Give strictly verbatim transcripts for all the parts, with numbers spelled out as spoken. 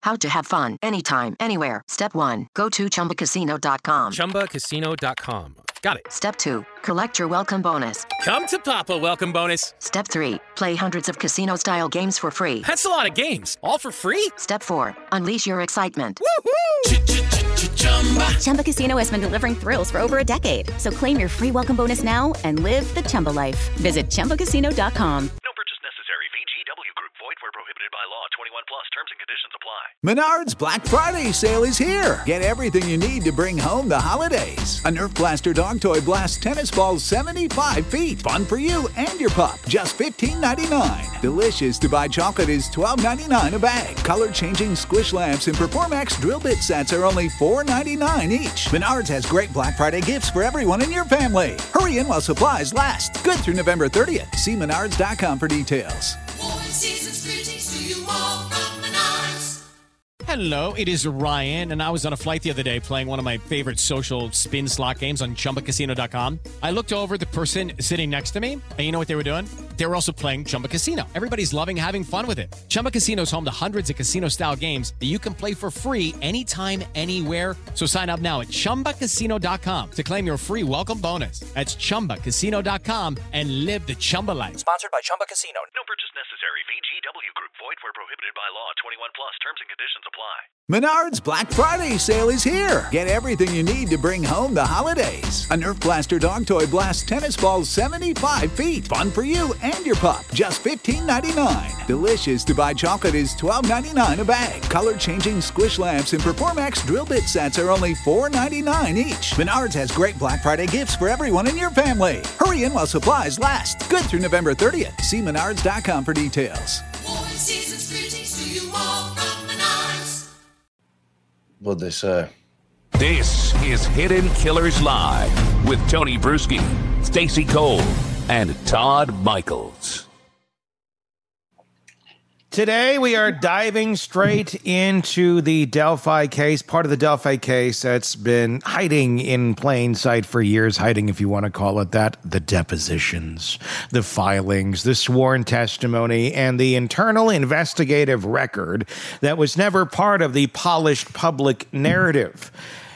How to have fun anytime, anywhere. Step one, go to chumba casino dot com. chumba casino dot com. Got it. Step two, collect your welcome bonus. Come to Papa welcome bonus. Step three, play hundreds of casino-style games for free. That's a lot of games, all for free? Step four, unleash your excitement. Chumba Casino has been delivering thrills for over a decade. So claim your free welcome bonus now and live the Chumba life. Visit chumba casino dot com. No purchase necessary. V G W Group. Void where prohibited by law. twenty-one plus. Terms and conditions apply. Menards Black Friday sale is here. Get everything you need to bring home the holidays. A Nerf Blaster dog toy blasts tennis balls seventy-five feet. Fun for you and your pup. Just fifteen ninety-nine. Delicious to buy chocolate is twelve ninety-nine a bag. Color-changing squish lamps and Performax drill bit sets are only four ninety-nine each. Menards has great Black Friday gifts for everyone in your family. Hurry in while supplies last. Good through November thirtieth. See menards dot com for details. Hello, it is Ryan, and I was on a flight the other day playing one of my favorite social spin slot games on chumba casino dot com. I looked over at the person sitting next to me, and you know what they were doing? They were also playing Chumba Casino. Everybody's loving having fun with it. Chumba Casino is home to hundreds of casino-style games that you can play for free anytime, anywhere. So sign up now at chumba casino dot com to claim your free welcome bonus. That's chumba casino dot com and live the Chumba life. Sponsored by Chumba Casino. No purchase necessary. V G W Group. Void where prohibited by law. twenty-one plus. Terms and conditions apply. Menards Black Friday sale is here. Get everything you need to bring home the holidays. A Nerf Blaster dog toy blasts tennis balls seventy-five feet. Fun for you and your pup. Just fifteen ninety-nine. Delicious to buy chocolate is twelve ninety-nine a bag. Color-changing squish lamps and Performax drill bit sets are only four ninety-nine each. Menards has great Black Friday gifts for everyone in your family. Hurry in while supplies last. Good through November thirtieth. See menards dot com for details. What'd they say? This is Hidden Killers Live with Tony Bruschi, Stacey Cole, and Todd Michaels. Today we are diving straight into the Delphi case, part of the Delphi case that's been hiding in plain sight for years, hiding if you want to call it that, the depositions, the filings, the sworn testimony, and the internal investigative record that was never part of the polished public narrative.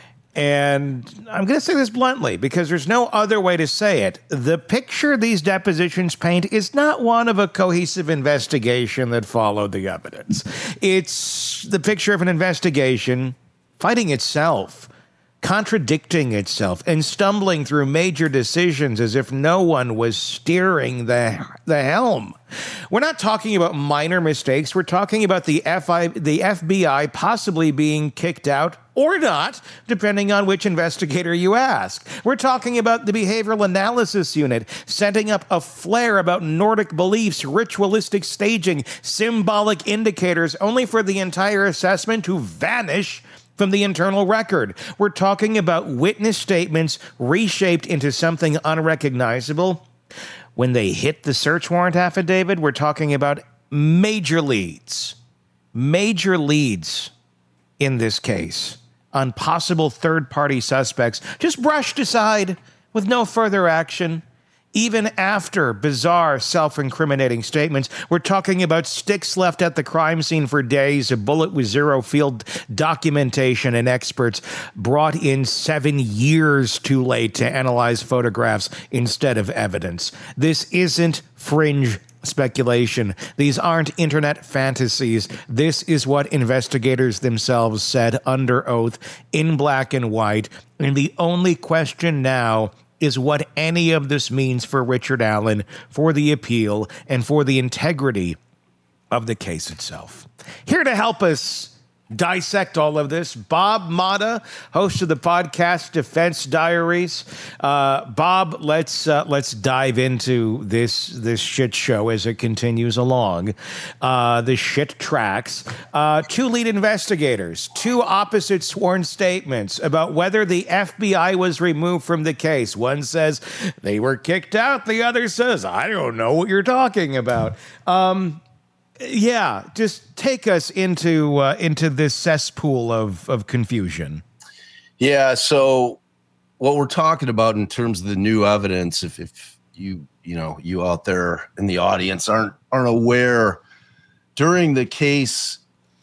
And I'm going to say this bluntly because there's no other way to say it. The picture these depositions paint is not one of a cohesive investigation that followed the evidence. It's the picture of an investigation fighting itself, contradicting itself, and stumbling through major decisions as if no one was steering the, the helm. We're not talking about minor mistakes. We're talking about the F I, the F B I possibly being kicked out or not, depending on which investigator you ask. We're talking about the Behavioral Analysis Unit setting up a flare about Nordic beliefs, ritualistic staging, symbolic indicators, only for the entire assessment to vanish from the internal record. We're talking about witness statements reshaped into something unrecognizable. When they hit the search warrant affidavit, we're talking about major leads, major leads in this case on possible third-party suspects just brushed aside with no further action. Even after bizarre self-incriminating statements, we're talking about sticks left at the crime scene for days, a bullet with zero field documentation, and experts brought in seven years too late to analyze photographs instead of evidence. This isn't fringe speculation. These aren't internet fantasies. This is what investigators themselves said under oath in black and white. And the only question now is what any of this means for Richard Allen, for the appeal, and for the integrity of the case itself. Here to help us dissect all of this, Bob Motta, host of the podcast Defense Diaries. Uh, Bob, let's uh, let's dive into this this shit show as it continues along. Uh, the shit tracks. Uh, two lead investigators, two opposite sworn statements about whether the F B I was removed from the case. One says they were kicked out. The other says, I don't know what you're talking about. Um, Yeah, just take us into uh, into this cesspool of, of confusion. Yeah, so what we're talking about in terms of the new evidence, if, if you you know you out there in the audience aren't aren't aware, during the case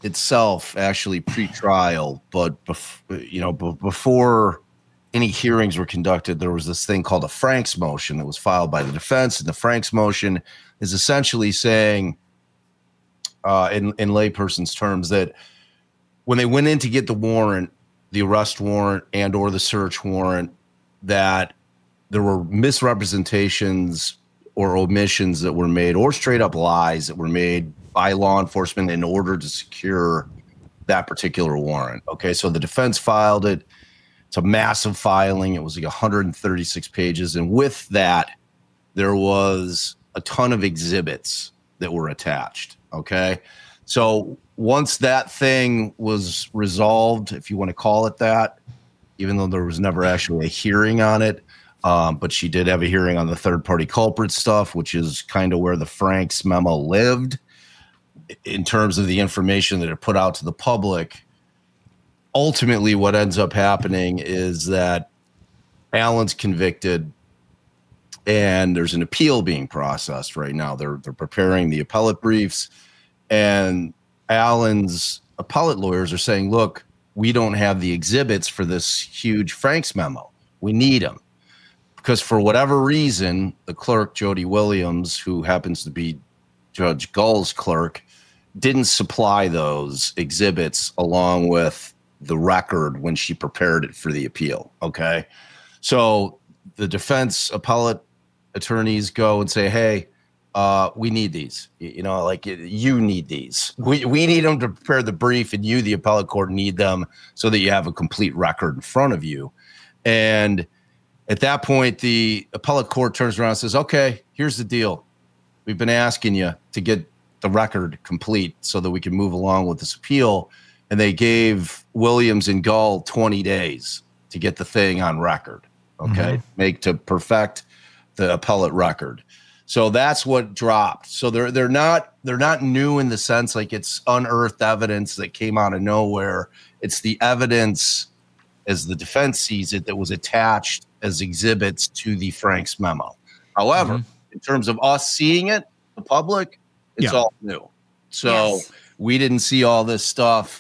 itself, actually pre-trial, but bef- you know, b- before any hearings were conducted, there was this thing called a Franks motion that was filed by the defense, and the Franks motion is essentially saying, uh, in in layperson's terms, that when they went in to get the warrant, the arrest warrant and or the search warrant, that there were misrepresentations or omissions that were made, or straight up lies that were made by law enforcement in order to secure that particular warrant. Okay, so the defense filed it. It's a massive filing. It was like one hundred thirty-six pages. And with that, there was a ton of exhibits that were attached. Okay, so once that thing was resolved, if you want to call it that, even though there was never actually a hearing on it, um, but she did have a hearing on the third-party culprit stuff, which is kind of where the Franks memo lived in terms of the information that it put out to the public. Ultimately, what ends up happening is that Allen's convicted, and there's an appeal being processed right now. They're they're preparing the appellate briefs, and Allen's appellate lawyers are saying, look, we don't have the exhibits for this huge Franks memo. We need them. Because for whatever reason, the clerk, Jody Williams, who happens to be Judge Gull's clerk, didn't supply those exhibits along with the record when she prepared it for the appeal. Okay. So the defense appellate attorneys go and say, hey, uh, we need these, you know, like you need these. We, we need them to prepare the brief, and you, the appellate court, need them so that you have a complete record in front of you. And at that point, the appellate court turns around and says, okay, here's the deal. We've been asking you to get the record complete so that we can move along with this appeal. And they gave Williams and Gull twenty days to get the thing on record. Okay. Mm-hmm. Make to perfect the appellate record. So that's what dropped. So they're they're not they're not new in the sense like it's unearthed evidence that came out of nowhere. It's the evidence, as the defense sees it, that was attached as exhibits to the Franks memo. However, mm-hmm. in terms of us seeing it, the public, it's yeah. all new. So yes. we didn't see all this stuff.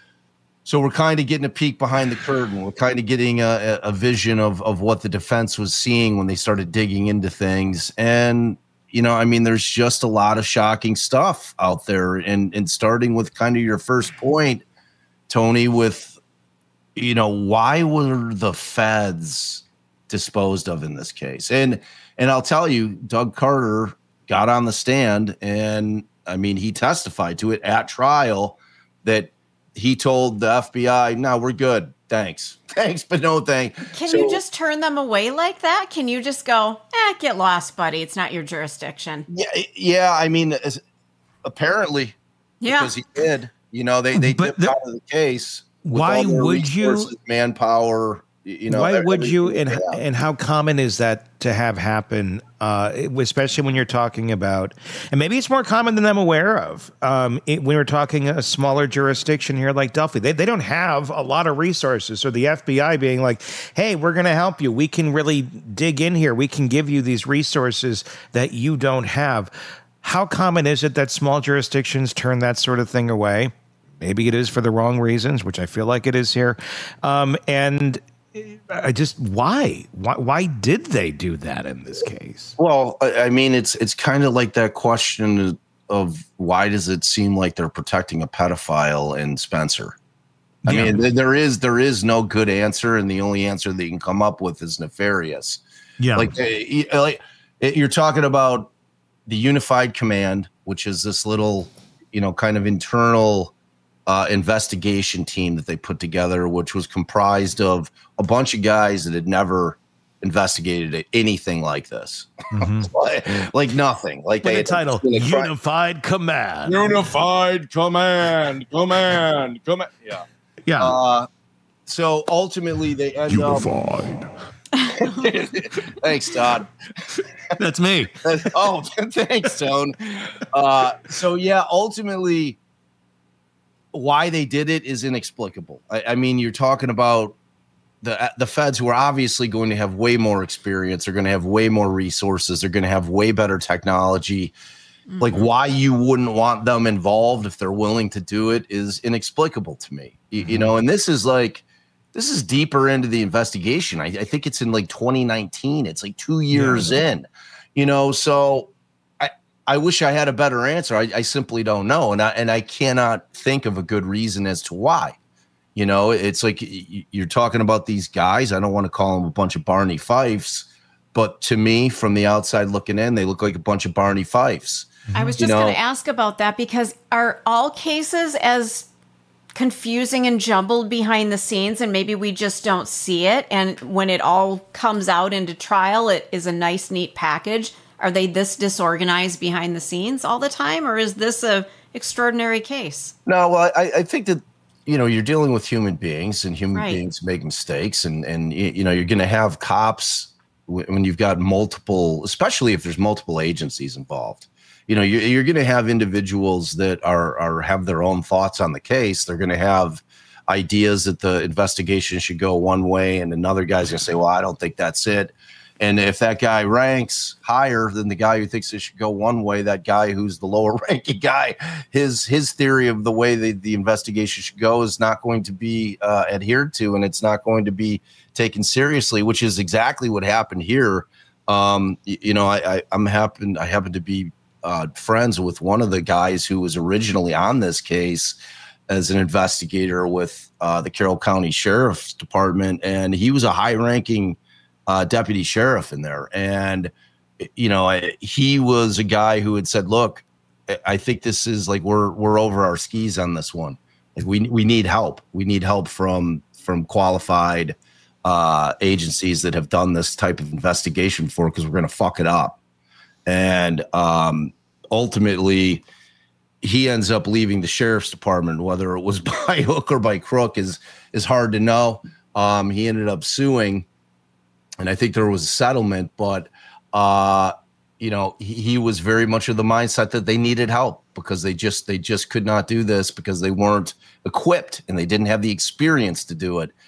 So we're kind of getting a peek behind the curtain. We're kind of getting a, a vision of, of what the defense was seeing when they started digging into things. And, you know, I mean, there's just a lot of shocking stuff out there. And, and starting with kind of your first point, Tony, with, you know, why were the feds disposed of in this case? And, and I'll tell you, Doug Carter got on the stand, and I mean, he testified to it at trial that he told the F B I, no, we're good. Thanks. Thanks, but no thank. Can so, you just turn them away like that? Can you just go, eh, get lost, buddy. It's not your jurisdiction. Yeah, yeah. I mean, apparently, yeah. because he did. You know, they, they dipped out of the case. Why would you? Manpower. You know, why would you, and and how common is that to have happen, uh, especially when you're talking about, and maybe it's more common than I'm aware of, um, it, when we're talking a smaller jurisdiction here like Delphi. They, they don't have a lot of resources. So the F B I being like, hey, we're going to help you. We can really dig in here. We can give you these resources that you don't have. How common is it that small jurisdictions turn that sort of thing away? Maybe it is for the wrong reasons, which I feel like it is here. Um, and I just why why why did they do that in this case? Well, I mean, it's it's kind of like that question of why does it seem like they're protecting a pedophile in Spencer? I yeah. mean, there is there is no good answer, and the only answer that you can come up with is nefarious. Yeah, like like you're talking about the Unified Command, which is this little, you know, kind of internal Uh, investigation team that they put together, which was comprised of a bunch of guys that had never investigated anything like this. Mm-hmm. like, like nothing. Like With they the title Unified Command. Unified Command. Command. Command. Yeah. Yeah. Uh, so ultimately they end Unified. up. Thanks, Todd. That's me. Oh, thanks, Tone. Uh, so yeah, ultimately, why they did it is inexplicable. I, I mean, you're talking about the the feds, who are obviously going to have way more experience. They're going to have way more resources. They're going to have way better technology. Mm-hmm. Like why you wouldn't want them involved if they're willing to do it is inexplicable to me. You, mm-hmm. you know, and this is like, this is deeper into the investigation. I, I think it's in like twenty nineteen. It's like two years yeah. in, you know, so I, I wish I had a better answer. I, I simply don't know. And I, and I cannot think of a good reason as to why. You know, it's like you're talking about these guys. I don't want to call them a bunch of Barney Fifes, but to me, from the outside looking in, they look like a bunch of Barney Fifes. I was just you know, going to ask about that because are all cases as confusing and jumbled behind the scenes and maybe we just don't see it? And when it all comes out into trial, it is a nice, neat package. Are they this disorganized behind the scenes all the time? Or is this a extraordinary case? No, well, I, I think that, you know, you're dealing with human beings and human right. beings make mistakes. And, and you know, you're going to have cops when you've got multiple, especially if there's multiple agencies involved. You know, you're, you're going to have individuals that are, are have their own thoughts on the case. They're going to have ideas that the investigation should go one way, and another guy's going to say, well, I don't think that's it. And if that guy ranks higher than the guy who thinks it should go one way, that guy who's the lower ranking guy, his his theory of the way the, the investigation should go is not going to be uh, adhered to, and it's not going to be taken seriously, which is exactly what happened here. Um, you, you know, I, I, I'm happen I happen to be Uh, friends with one of the guys who was originally on this case as an investigator with uh, the Carroll County Sheriff's Department, and he was a high-ranking uh, deputy sheriff in there. And you know, I, he was a guy who had said, "Look, I think this is like we're we're over our skis on this one. Like we we need help. We need help from from qualified uh, agencies that have done this type of investigation before, because we're going to fuck it up." And um, ultimately, he ends up leaving the sheriff's department. Whether it was by hook or by crook is is hard to know. Um, he ended up suing, and I think there was a settlement. But uh, you know, he, he was very much of the mindset that they needed help because they just they just could not do this because they weren't equipped and they didn't have the experience to do it.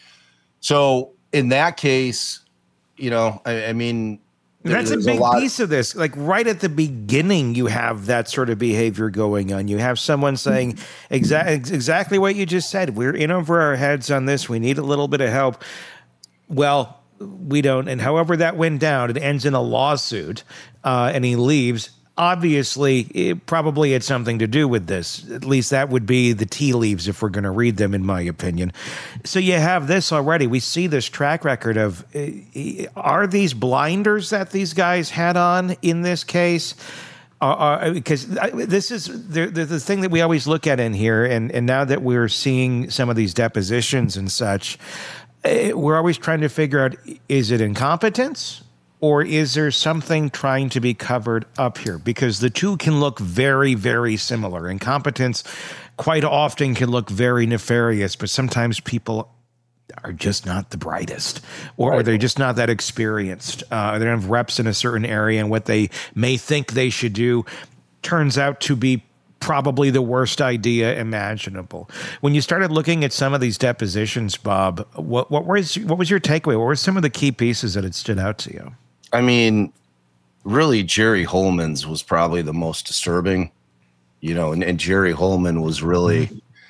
So in that case, you know, I, I mean. That's a big a piece of this. Like right at the beginning, you have that sort of behavior going on. You have someone saying exa- exactly what you just said. We're in over our heads on this. We need a little bit of help. Well, we don't. And however that went down, it ends in a lawsuit uh, and he leaves. Obviously, it probably had something to do with this. At least that would be the tea leaves if we're going to read them, in my opinion. So you have this already. We see this track record of, uh, are these blinders that these guys had on in this case? Because uh, uh, this is the, the, the thing that we always look at in here, and, and now that we're seeing some of these depositions and such, uh, we're always trying to figure out, is it incompetence? Or is there something trying to be covered up here? Because the two can look very, very similar. Incompetence quite often can look very nefarious, but sometimes people are just not the brightest, or, right. or they're just not that experienced. Uh, they don't have reps in a certain area, and what they may think they should do turns out to be probably the worst idea imaginable. When you started looking at some of these depositions, Bob, what, what was what was your takeaway? What were some of the key pieces that had stood out to you? I mean, really, Jerry Holman's was probably the most disturbing, you know, and, and Jerry Holman was really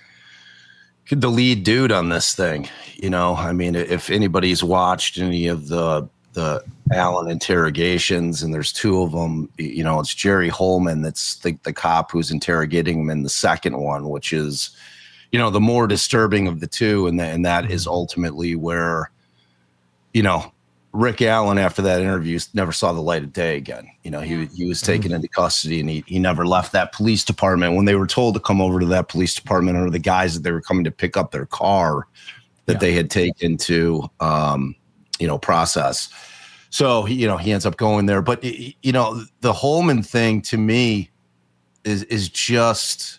mm-hmm. the lead dude on this thing. You know, I mean, if anybody's watched any of the the Allen interrogations, and there's two of them, you know, it's Jerry Holman that's the, the cop who's interrogating him in the second one, which is, you know, the more disturbing of the two. And, the, and that is ultimately where, you know, Rick Allen, after that interview, never saw the light of day again. You know, he he was taken into custody, and he he never left that police department. When they were told to come over to that police department, or the guys that they were coming to pick up their car that yeah. they had taken to, um, you know, process. So, he, you know, he ends up going there. But, you know, the Holman thing to me is is just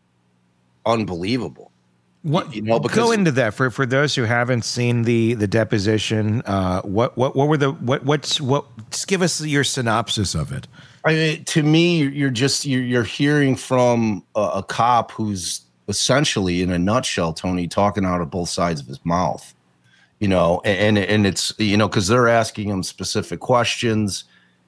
unbelievable. What, you know, because, go into that for, for those who haven't seen the the deposition. Uh, what what what were the what what's what? Just give us your synopsis of it. I mean, to me, you're just you're, you're hearing from a, a cop who's essentially, in a nutshell, Tony, talking out of both sides of his mouth. You know, and and it's, you know, because they're asking him specific questions,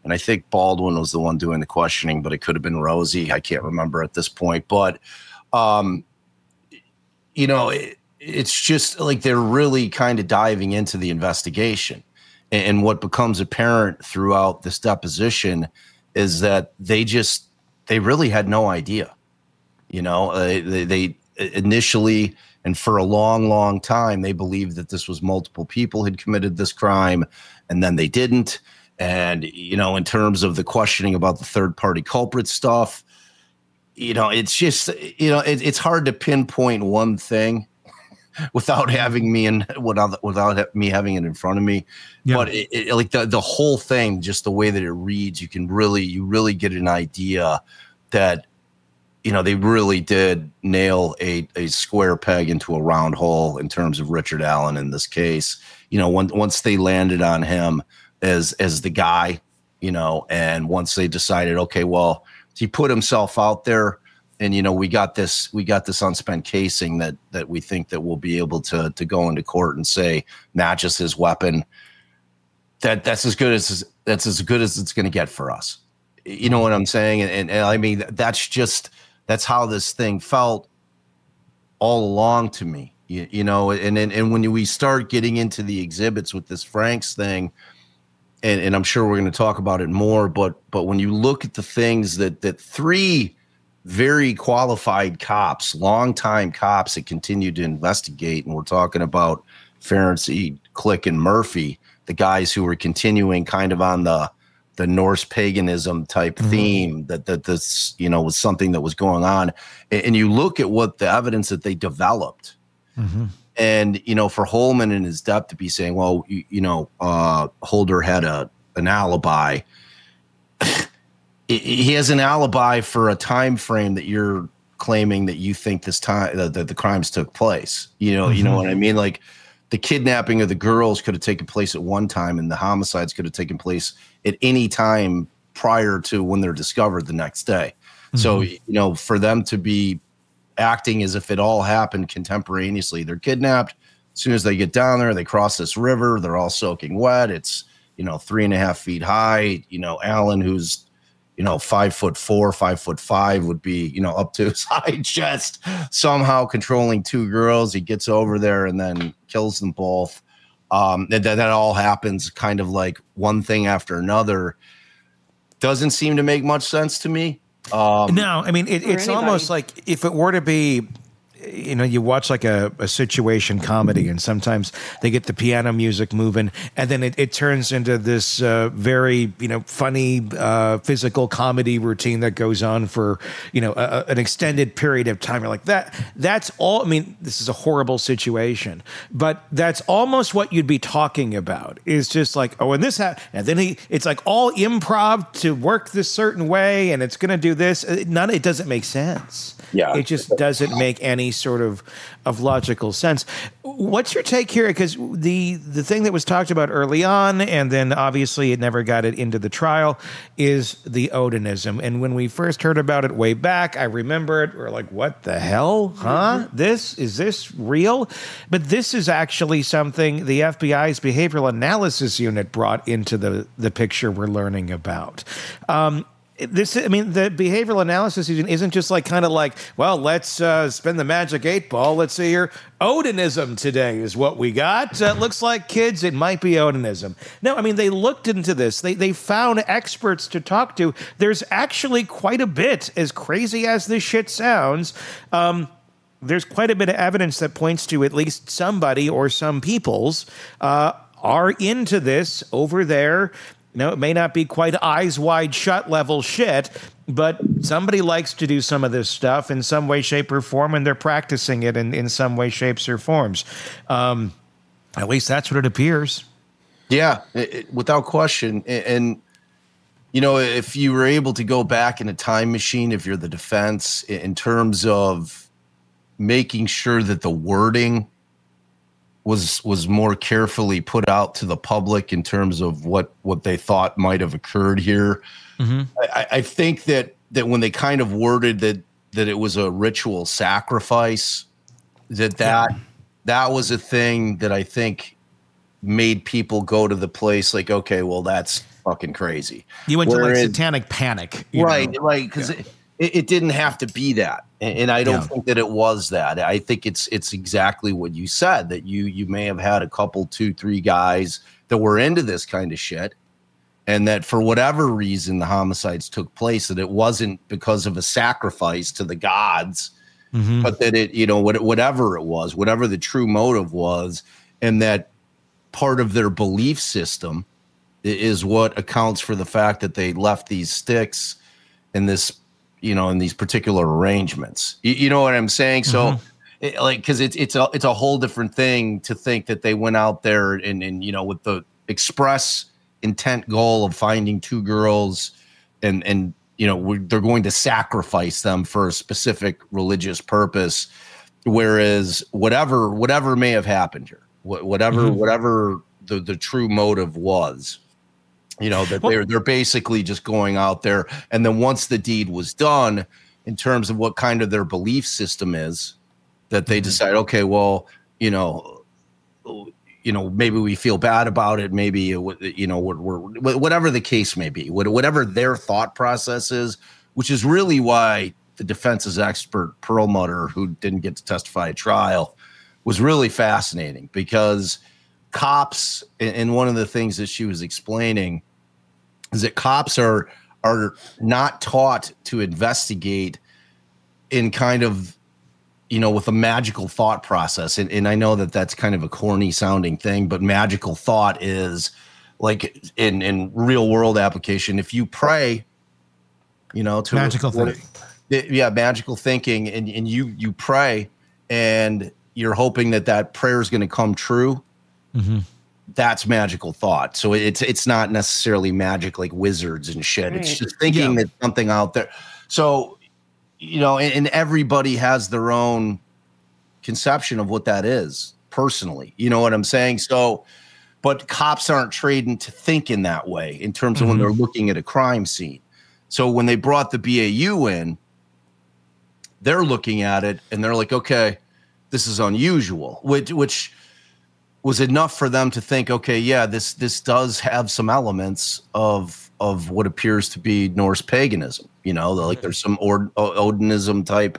And I think Baldwin was the one doing the questioning, but it could have been Rosie. I can't remember at this point. But, um, you know, it, it's just like they're really kind of diving into the investigation. And, and what becomes apparent throughout this deposition is that they just, they really had no idea. You know, uh, they, they initially, and for a long, long time, they believed that this was multiple people had committed this crime, and then they didn't. And, you know, in terms of the questioning about the third party culprit stuff, you know, it's just, you know, it, it's hard to pinpoint one thing without having me in without without me having it in front of me. Yeah. But it, it, like the, the whole thing, just the way that it reads, you can really, you really get an idea that, you know, they really did nail a, a square peg into a round hole in terms of Richard Allen in this case. You know, when, once they landed on him as as the guy, you know, and once they decided, okay, well, he put himself out there, and, you know, we got this we got this unspent casing that that we think that we'll be able to to go into court and say matches his weapon. That that's as good as that's as good as it's going to get for us. You know what I'm saying? And, and, and I mean, that's just that's how this thing felt all along to me. You, you know, and, and and when we start getting into the exhibits with this Franks thing. And, and I'm sure we're going to talk about it more, but but when you look at the things that that three very qualified cops, longtime cops that continued to investigate, and we're talking about Ferenczi, Click, and Murphy, the guys who were continuing kind of on the the Norse paganism type mm-hmm. theme that that this, you know, was something that was going on, and, and you look at what the evidence that they developed. Mm-hmm. And, you know, for Holman and his depth to be saying, well, you, you know, uh, Holder had a an alibi. He has an alibi for a time frame that you're claiming that you think this time that the, the crimes took place. You know, mm-hmm. you know what I mean? Like the kidnapping of the girls could have taken place at one time, and the homicides could have taken place at any time prior to when they're discovered the next day. Mm-hmm. So, you know, for them to be acting as if it all happened contemporaneously. They're kidnapped. As soon as they get down there, they cross this river. They're all soaking wet. It's, you know, three and a half feet high. You know, Allen, who's, you know, five foot four, five foot five, would be, you know, up to his high chest, somehow controlling two girls. He gets over there and then kills them both. Um, that, that all happens kind of like one thing after another. Doesn't seem to make much sense to me. Um, no, I mean, it, it's anybody. almost like if it were to be, you know, you watch like a, a situation comedy, and sometimes they get the piano music moving, and then it, it turns into this uh, very, you know, funny uh, physical comedy routine that goes on for, you know, a, an extended period of time. You're like, that, that's all. I mean, this is a horrible situation, but that's almost what you'd be talking about. Is just like, oh, and this ha-, and then he, it's like all improv to work this certain way, and it's going to do this. None, it doesn't make sense. Yeah, it just doesn't make any sort of of logical sense. What's your take here? Because the the thing that was talked about early on, and then obviously it never got it into the trial, is the Odinism. And when we first heard about it way back, I remember it. We're like, what the hell? Huh? Mm-hmm. This is this real? But this is actually something the F B I's Behavioral Analysis Unit brought into the the picture we're learning about. Um, This, I mean, the behavioral analysis isn't just like kind of like, well, let's uh, spin the magic eight ball. Let's see here. Odinism today is what we got. Uh, looks like, kids, it might be Odinism. No, I mean, they looked into this. They they found experts to talk to. There's actually quite a bit, as crazy as this shit sounds. Um, there's quite a bit of evidence that points to at least somebody or some peoples uh, are into this over there. No, it may not be quite eyes wide shut level shit, but somebody likes to do some of this stuff in some way, shape, or form, and they're practicing it in, in some way, shapes, or forms. Um, at least that's what it appears. Yeah, it, it, without question. And, and, you know, if you were able to go back in a time machine, if you're the defense, in terms of making sure that the wording was was more carefully put out to the public in terms of what, what they thought might have occurred here. Mm-hmm. I, I think that that when they kind of worded that that it was a ritual sacrifice, that that, yeah. that was a thing that I think made people go to the place like, okay, well, that's fucking crazy. You went Whereas, to like satanic panic. Right, know? right. Because Yeah. it, it, it didn't have to be that. And, and I don't Yeah. think that it was that. I think it's it's exactly what you said, that you you may have had a couple, two, three guys that were into this kind of shit. And that for whatever reason, the homicides took place, that it wasn't because of a sacrifice to the gods, Mm-hmm. but that it, you know, what, whatever it was, whatever the true motive was, and that part of their belief system i- is what accounts for the fact that they left these sticks in this, you know, in these particular arrangements. You, you know what I'm saying? So, Mm-hmm. it, like, because it's it's a it's a whole different thing to think that they went out there and and you know with the express intent goal of finding two girls and and you know we're, they're going to sacrifice them for a specific religious purpose, whereas whatever whatever may have happened here, wh- whatever Mm-hmm. whatever the the true motive was, you know, that they're they're basically just going out there, and then once the deed was done, in terms of what kind of their belief system is, that they decide, okay, well, you know, you know, maybe we feel bad about it. Maybe, it would- you know, we're, we're, whatever the case may be, what- whatever their thought process is, which is really why the defense's expert Perlmutter, who didn't get to testify at trial, was really fascinating, because cops, and and one of the things that she was explaining is that cops are are not taught to investigate in kind of, you know, with a magical thought process. And, and I know that that's kind of a corny sounding thing, but magical thought is like in, in real world application. If you pray, you know, to Magical what- thinking. yeah, magical thinking. And, and you, you pray and you're hoping that that prayer is going to come true. Mm-hmm. That's magical thought. So it's, it's not necessarily magic like wizards and shit. It's Right. just thinking Yeah. that something out there. So, you know, and, and everybody has their own conception of what that is personally. You know what I'm saying? So, but cops aren't trained to think in that way in terms of when they're looking at a crime scene. So when they brought the B A U in, they're looking at it and they're like, okay, this is unusual, which, which was enough for them to think, okay, yeah, this, this does have some elements of, of what appears to be Norse paganism. You know, like there's some Od- Odinism type,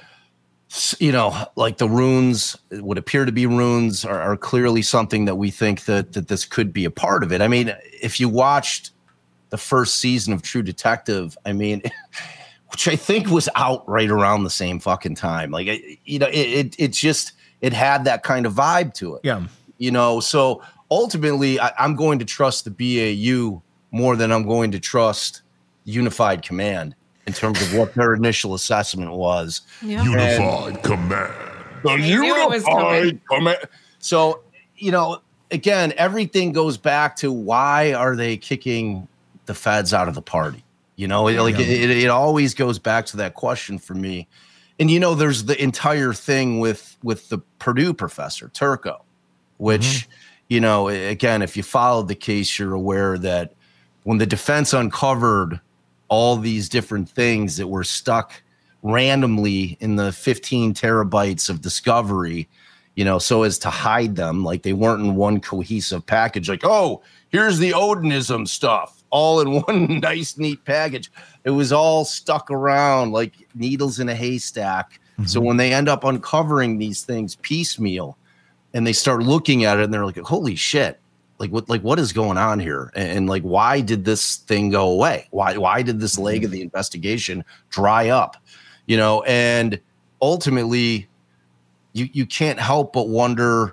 s- you know, like the runes, what appear to be runes are, are clearly something that we think that, that this could be a part of it. I mean, if you watched the first season of True Detective, I mean, which I think was out right around the same fucking time. Like, it- you know, it, it, it just, it had that kind of vibe to it. Yeah. You know, so ultimately I, I'm going to trust the B A U more than I'm going to trust Unified Command in terms of what their initial assessment was. Yeah. Unified Command. The I knew it was coming. Unified Command. So, you know, again, everything goes back to why are they kicking the feds out of the party? You know, it, like it, it, it always goes back to that question for me. And, you know, there's the entire thing with with the Purdue professor, Turco, which, you know, again, if you followed the case, you're aware that when the defense uncovered all these different things that were stuck randomly in the fifteen terabytes of discovery, you know, so as to hide them, like they weren't in one cohesive package, like, oh, here's the Odinism stuff, all in one nice, neat package. It was all stuck around like needles in a haystack. So when they end up uncovering these things piecemeal and they start looking at it and they're like, holy shit, like what, like what is going on here? And, and like, why did this thing go away? Why, why did this leg of the investigation dry up? You know, and ultimately you, you can't help but wonder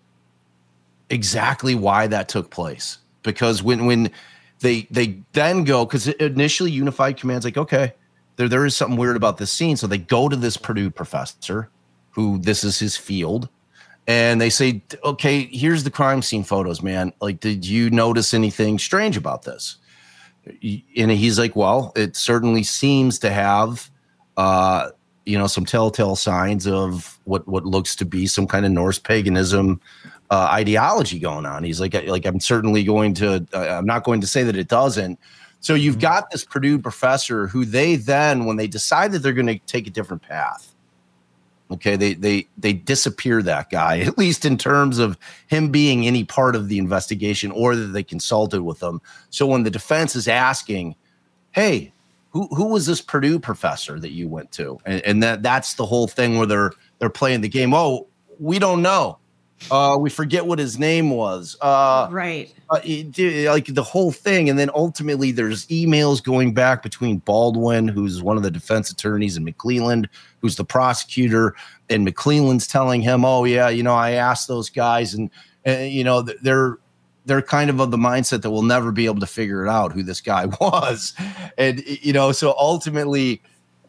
exactly why that took place. Because when, when they, they then go, because initially Unified Command's like, okay, there, there is something weird about this scene. So they go to this Purdue professor who this is his field. And they say, okay, here's the crime scene photos, man. Like, did you notice anything strange about this? And he's like, well, it certainly seems to have, uh, you know, some telltale signs of what, what looks to be some kind of Norse paganism uh, ideology going on. He's like, like, I'm certainly going to, uh, I'm not going to say that it doesn't. So you've got this Purdue professor who they then, when they decide that they're going to take a different path, Okay, they they they disappear that guy, at least in terms of him being any part of the investigation or that they consulted with him. So when the defense is asking, hey, who who was this Purdue professor that you went to? And, and that that's the whole thing where they're they're playing the game. Oh, we don't know. Uh, we forget what his name was. Uh, right. Uh, it, like the whole thing. And then ultimately there's emails going back between Baldwin, who's one of the defense attorneys, and McClelland, who's the prosecutor. And McClelland's telling him, oh, yeah, you know, I asked those guys and, and you know, they're they're kind of of the mindset that we'll never be able to figure it out who this guy was. And, you know, so ultimately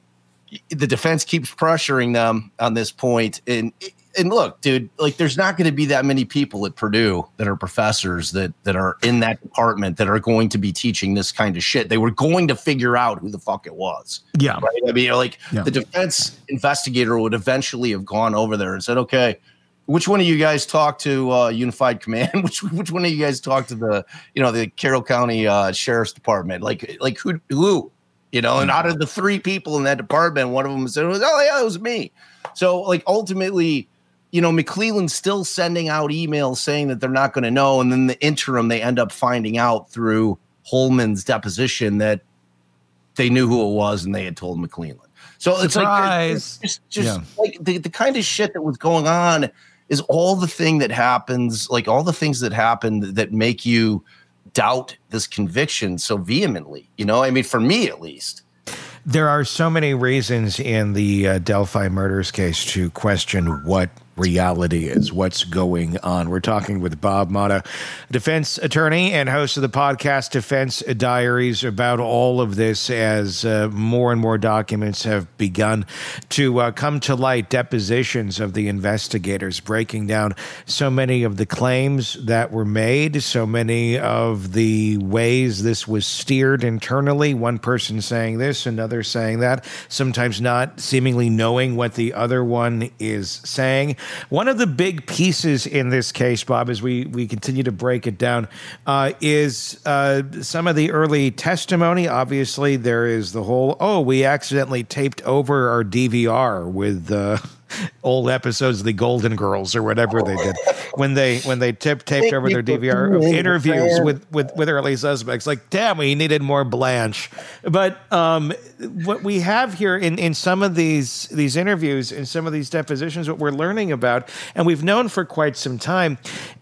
the defense keeps pressuring them on this point. And And look, dude, like there's not going to be that many people at Purdue that are professors that that are in that department that are going to be teaching this kind of shit. They were going to figure out who the fuck it was. Yeah. Right? I mean, like yeah. the defense investigator would eventually have gone over there and said, okay, which one of you guys talked to uh, Unified Command? which which one of you guys talked to the, you know, the Carroll County uh, Sheriff's Department? Like, like who, who, you know, and out of the three people in that department, one of them said, oh yeah, it was me. So like ultimately, you know, McClelland's still sending out emails saying that they're not going to know. And then the interim, they end up finding out through Holman's deposition that they knew who it was and they had told McClelland. So it's Surprise. like, just, just Yeah. like the, the kind of shit that was going on is all the thing that happens, like all the things that happen that make you doubt this conviction so vehemently, you know, I mean, for me, at least. There are so many reasons in the uh, Delphi murders case to question what reality is, what's going on. We're talking with Bob Motta, defense attorney and host of the podcast Defense Diaries, about all of this as uh, more and more documents have begun to uh, come to light, depositions of the investigators, breaking down so many of the claims that were made, so many of the ways this was steered internally, one person saying this, another saying that, sometimes not seemingly knowing what the other one is saying. One of the big pieces in this case, Bob, as we, we continue to break it down, uh, is uh, some of the early testimony. Obviously, there is the whole, oh, we accidentally taped over our D V R with uh, old episodes of the Golden Girls or whatever they did when they when they tip, taped over their D V R of interviews with, with, with early suspects. Like, damn, we needed more Blanche. But um, what we have here in, in some of these these interviews, in some of these depositions, what we're learning about, and we've known for quite some time,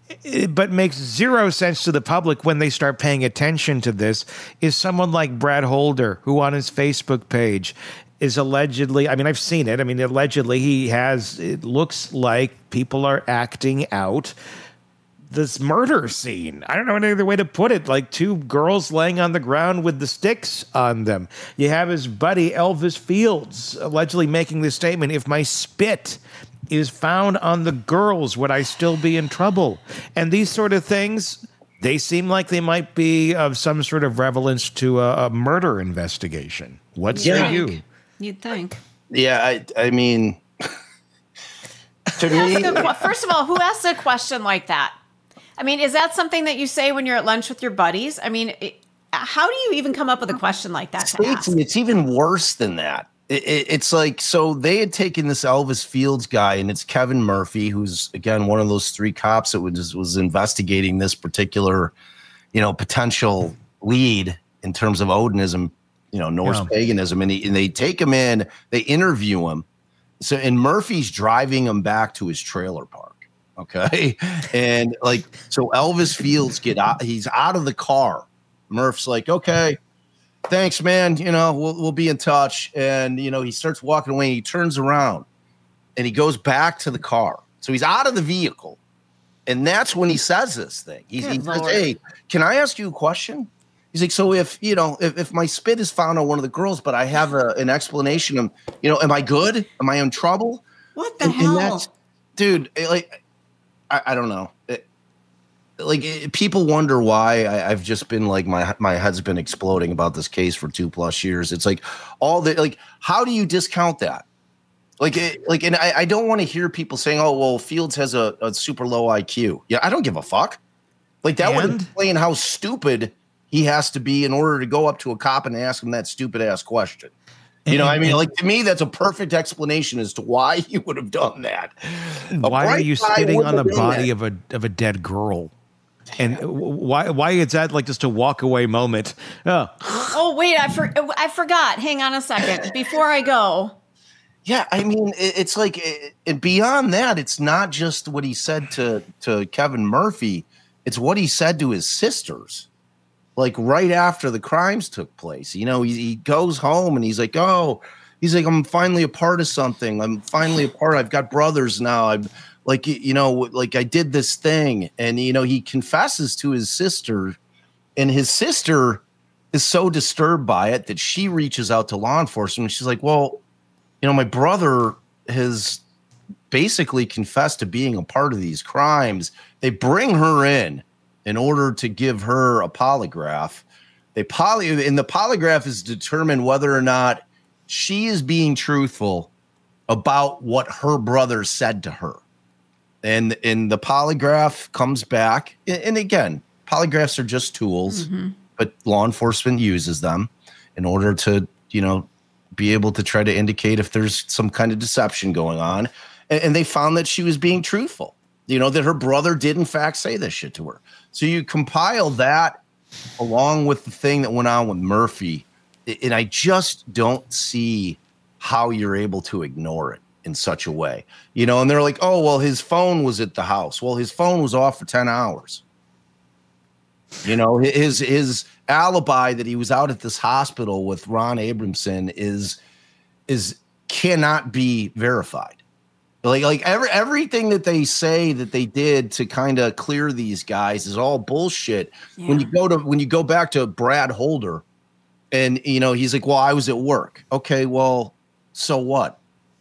but makes zero sense to the public when they start paying attention to this, is someone like Brad Holder, who on his Facebook page is allegedly, I mean, I've seen it. I mean, allegedly he has, it looks like people are acting out this murder scene. I don't know any other way to put it. Like two girls laying on the ground with the sticks on them. You have his buddy Elvis Fields allegedly making this statement, if my spit is found on the girls, would I still be in trouble? And these sort of things, they seem like they might be of some sort of relevance to a, a murder investigation. What say Yeah. you? You'd think. Yeah, I, I mean, to me, That's a good- First of all, who asks a question like that? I mean, is that something that you say when you're at lunch with your buddies? I mean, it, how do you even come up with a question like that to ask? Stacey, it's even worse than that. It, it, it's like, so they had taken this Elvis Fields guy, and it's Kevin Murphy, who's, again, one of those three cops that was, was investigating this particular, you know, potential lead in terms of Odinism, you know, Norse Yeah. paganism. And, he, and they take him in, they interview him. So, and Murphy's driving him back to his trailer park. Okay. And like, so Elvis Fields get out, he's out of the car. Murph's like, okay, thanks, man. You know, we'll, we'll be in touch. And, you know, he starts walking away and he turns around and he goes back to the car. So he's out of the vehicle. And that's when he says this thing. He's, he Good says, Lord. hey, can I ask you a question? He's like, so if, you know, if, if my spit is found on one of the girls, but I have a, an explanation, of, you know, am I good? Am I in trouble? What the And- and hell? that's- dude, it, like, I, I don't know. It, like it, people wonder why I, I've just been like, my, my head's been exploding about this case for two plus years. It's like all the, like, how do you discount that? Like, it, like, and I, I don't want to hear people saying, oh, well, Fields has a, a super low I Q. Yeah. I don't give a fuck. Like that would And? explain how stupid he has to be in order to go up to a cop and ask him that stupid ass question. You know, I mean, like to me, that's a perfect explanation as to why he would have done that. Why are you sitting on the body of a of a dead girl? And why why is that like just a walk away moment? Oh, oh wait, I for, I forgot. Hang on a second before I go. Yeah, I mean, it's like, and beyond that, it's not just what he said to to Kevin Murphy. It's what he said to his sisters. Like right after the crimes took place, you know, he, he goes home and he's like, oh, he's like, I'm finally a part of something. I'm finally a part. I've got brothers now. I'm like, you know, like I did this thing. And, you know, he confesses to his sister, and his sister is so disturbed by it that she reaches out to law enforcement. She's like, well, you know, my brother has basically confessed to being a part of these crimes. They bring her in. In order to give her a polygraph, they poly and the polygraph is determined whether or not she is being truthful about what her brother said to her. And, and the polygraph comes back. And again, polygraphs are just tools, mm-hmm. but law enforcement uses them in order to, you know, be able to try to indicate if there's some kind of deception going on. And, and they found that she was being truthful. You know, that her brother did in fact say this shit to her. So you compile that along with the thing that went on with Murphy, and I just don't see how you're able to ignore it in such a way. You know, and they're like, oh, well, his phone was at the house. Well, his phone was off for ten hours. You know, his his alibi that he was out at this hospital with Ron Abramson is is cannot be verified. Like, like every everything that they say that they did to kind of clear these guys is all bullshit. Yeah. When you go to when you go back to Brad Holder, and you know he's like, "Well, I was at work." Okay, well, so what?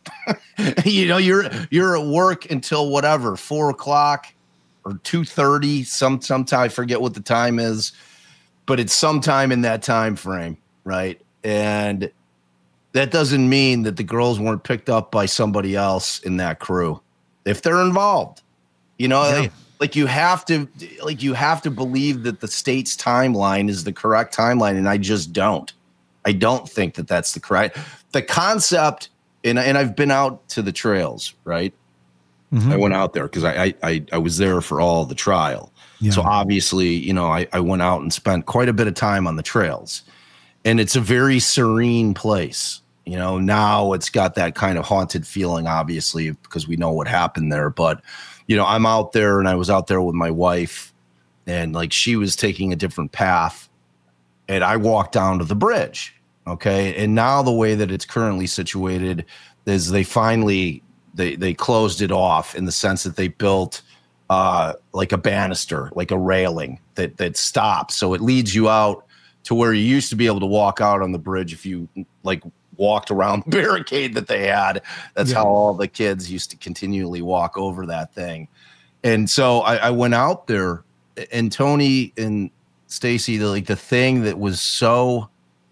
you know, you're you're at work until whatever four o'clock or two thirty. Some sometime I forget what the time is, but it's sometime in that time frame, right? And that doesn't mean that the girls weren't picked up by somebody else in that crew if they're involved. You know, yeah. like, like you have to like you have to believe that the state's timeline is the correct timeline, and I just don't. I don't think that that's the correct the concept. And and I've been out to the trails, right? Mm-hmm. I went out there because I, I I was there for all the trial. Yeah. So obviously, you know, I, I went out and spent quite a bit of time on the trails. And it's a very serene place. You know, now it's got that kind of haunted feeling, obviously, because we know what happened there. But, you know, I'm out there and I was out there with my wife, and like she was taking a different path. And I walked down to the bridge. Okay. And now the way that it's currently situated is they finally they they closed it off in the sense that they built uh, like a banister, like a railing that that stops. So it leads you out to where you used to be able to walk out on the bridge if you like walked around the barricade that they had. That's yeah. how all the kids used to continually walk over that thing. And so I, I went out there, and Tony and Stacy, the, like the thing that was so,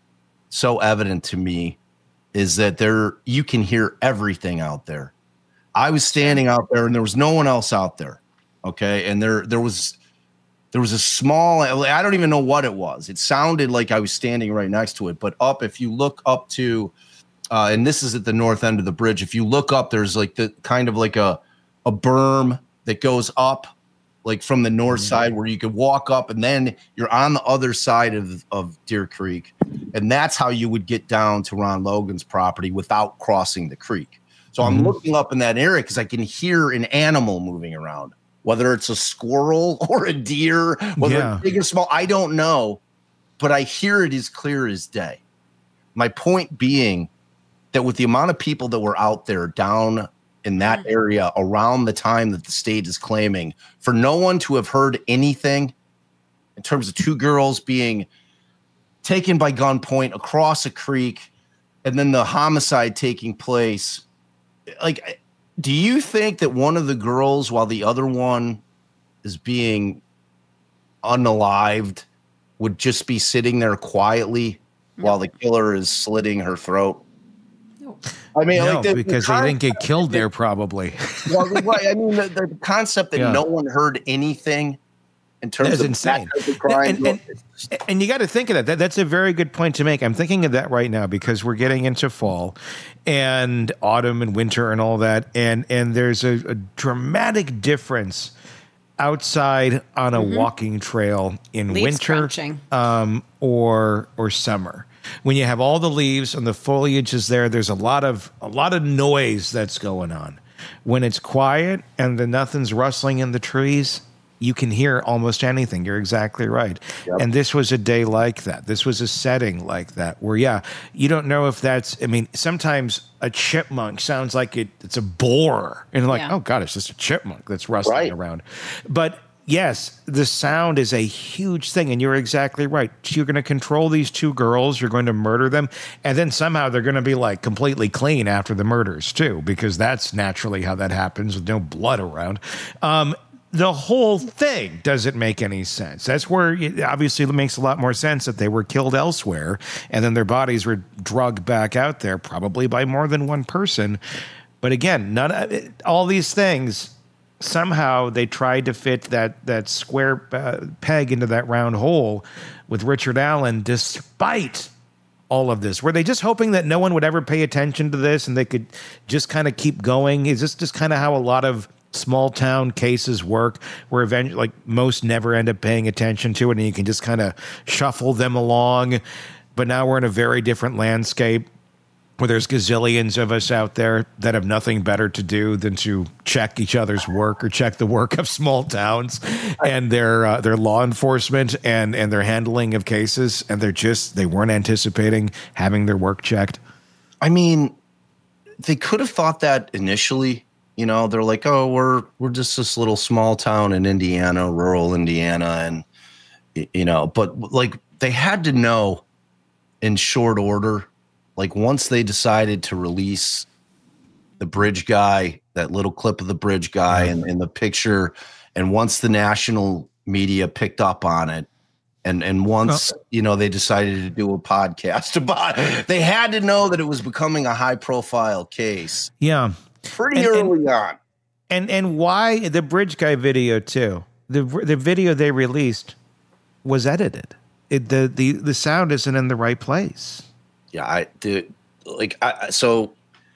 so evident to me is that there, you can hear everything out there. I was standing out there and there was no one else out there. Okay. And there, there was, There was a small, I don't even know what it was. It sounded like I was standing right next to it. But up, if you look up to, uh, and this is at the north end of the bridge, if you look up, there's like the kind of like a, a berm that goes up like from the north mm-hmm. side where you could walk up, and then you're on the other side of, of Deer Creek. And that's how you would get down to Ron Logan's property without crossing the creek. So mm-hmm. I'm looking up in that area because I can hear an animal moving around. Whether it's a squirrel or a deer, whether yeah. it's big or small, I don't know, but I hear it as clear as day. My point being that with the amount of people that were out there down in that area around the time that the state is claiming, for no one to have heard anything in terms of two girls being taken by gunpoint across a creek and then the homicide taking place, like, do you think that one of the girls, while the other one is being unalived, would just be sitting there quietly no. while the killer is slitting her throat? No. I mean, no, like the, because the they didn't get killed there, probably. Well, right. I mean, the, the concept that yeah. no one heard anything in terms That's of insane. that type of crime. And, and, and you got to think of that. that. That's a very good point to make. I'm thinking of that right now because we're getting into fall and autumn and winter and all that. And, and there's a, a dramatic difference outside on a mm-hmm. walking trail in Leaves winter um, or or summer. When you have all the leaves and the foliage is there, there's a lot of a lot of noise that's going on. When it's quiet and the nothing's rustling in the trees, you can hear almost anything. You're exactly right. Yep. And this was a day like that. This was a setting like that where, yeah, you don't know if that's, I mean, sometimes a chipmunk sounds like it, it's a boar. And like, yeah. oh, God, it's just a chipmunk that's rustling right. around. But yes, the sound is a huge thing. And you're exactly right. You're going to control these two girls. You're going to murder them. And then somehow they're going to be like completely clean after the murders, too, because that's naturally how that happens with no blood around. Um, The whole thing doesn't make any sense. That's where it obviously makes a lot more sense that they were killed elsewhere and then their bodies were drugged back out there, probably by more than one person. But again, none of, all these things, somehow they tried to fit that, that square uh, peg into that round hole with Richard Allen, despite all of this. Were they just hoping that no one would ever pay attention to this and they could just kind of keep going? Is this just kind of how a lot of small town cases work, where eventually, like, most never end up paying attention to it and you can just kind of shuffle them along? But now we're in a very different landscape where there's gazillions of us out there that have nothing better to do than to check each other's work or check the work of small towns and their uh, their law enforcement and and their handling of cases, and they're just they weren't anticipating having their work checked. I mean, they could have thought that initially. You know, they're like, oh, we're we're just this little small town in Indiana, rural Indiana. And, you know, but like they had to know in short order, like once they decided to release the bridge guy, that little clip of the bridge guy and, and the picture. And once the national media picked up on it, and, and once, oh. you know, they decided to do a podcast about it, they had to know that it was becoming a high profile case. Yeah. Pretty and, early and, on. And and why the bridge guy video too? The the video they released was edited. It, the the the sound isn't in the right place. Yeah, I dude, like I so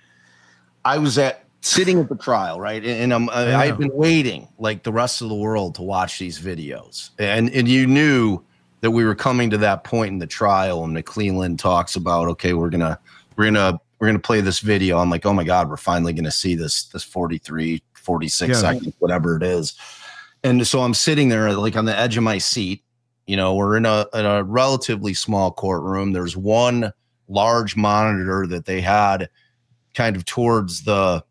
I was at sitting at the trial, right? And, and I'm yeah. I've been waiting like the rest of the world to watch these videos. And and you knew that we were coming to that point in the trial and McClelland talks about, okay, we're gonna we're gonna We're going to play this video. I'm like, oh my God, we're finally going to see this, this forty-three, forty-six yeah. seconds, whatever it is. And so I'm sitting there like on the edge of my seat. You know, we're in a, in a relatively small courtroom. There's one large monitor that they had kind of towards the,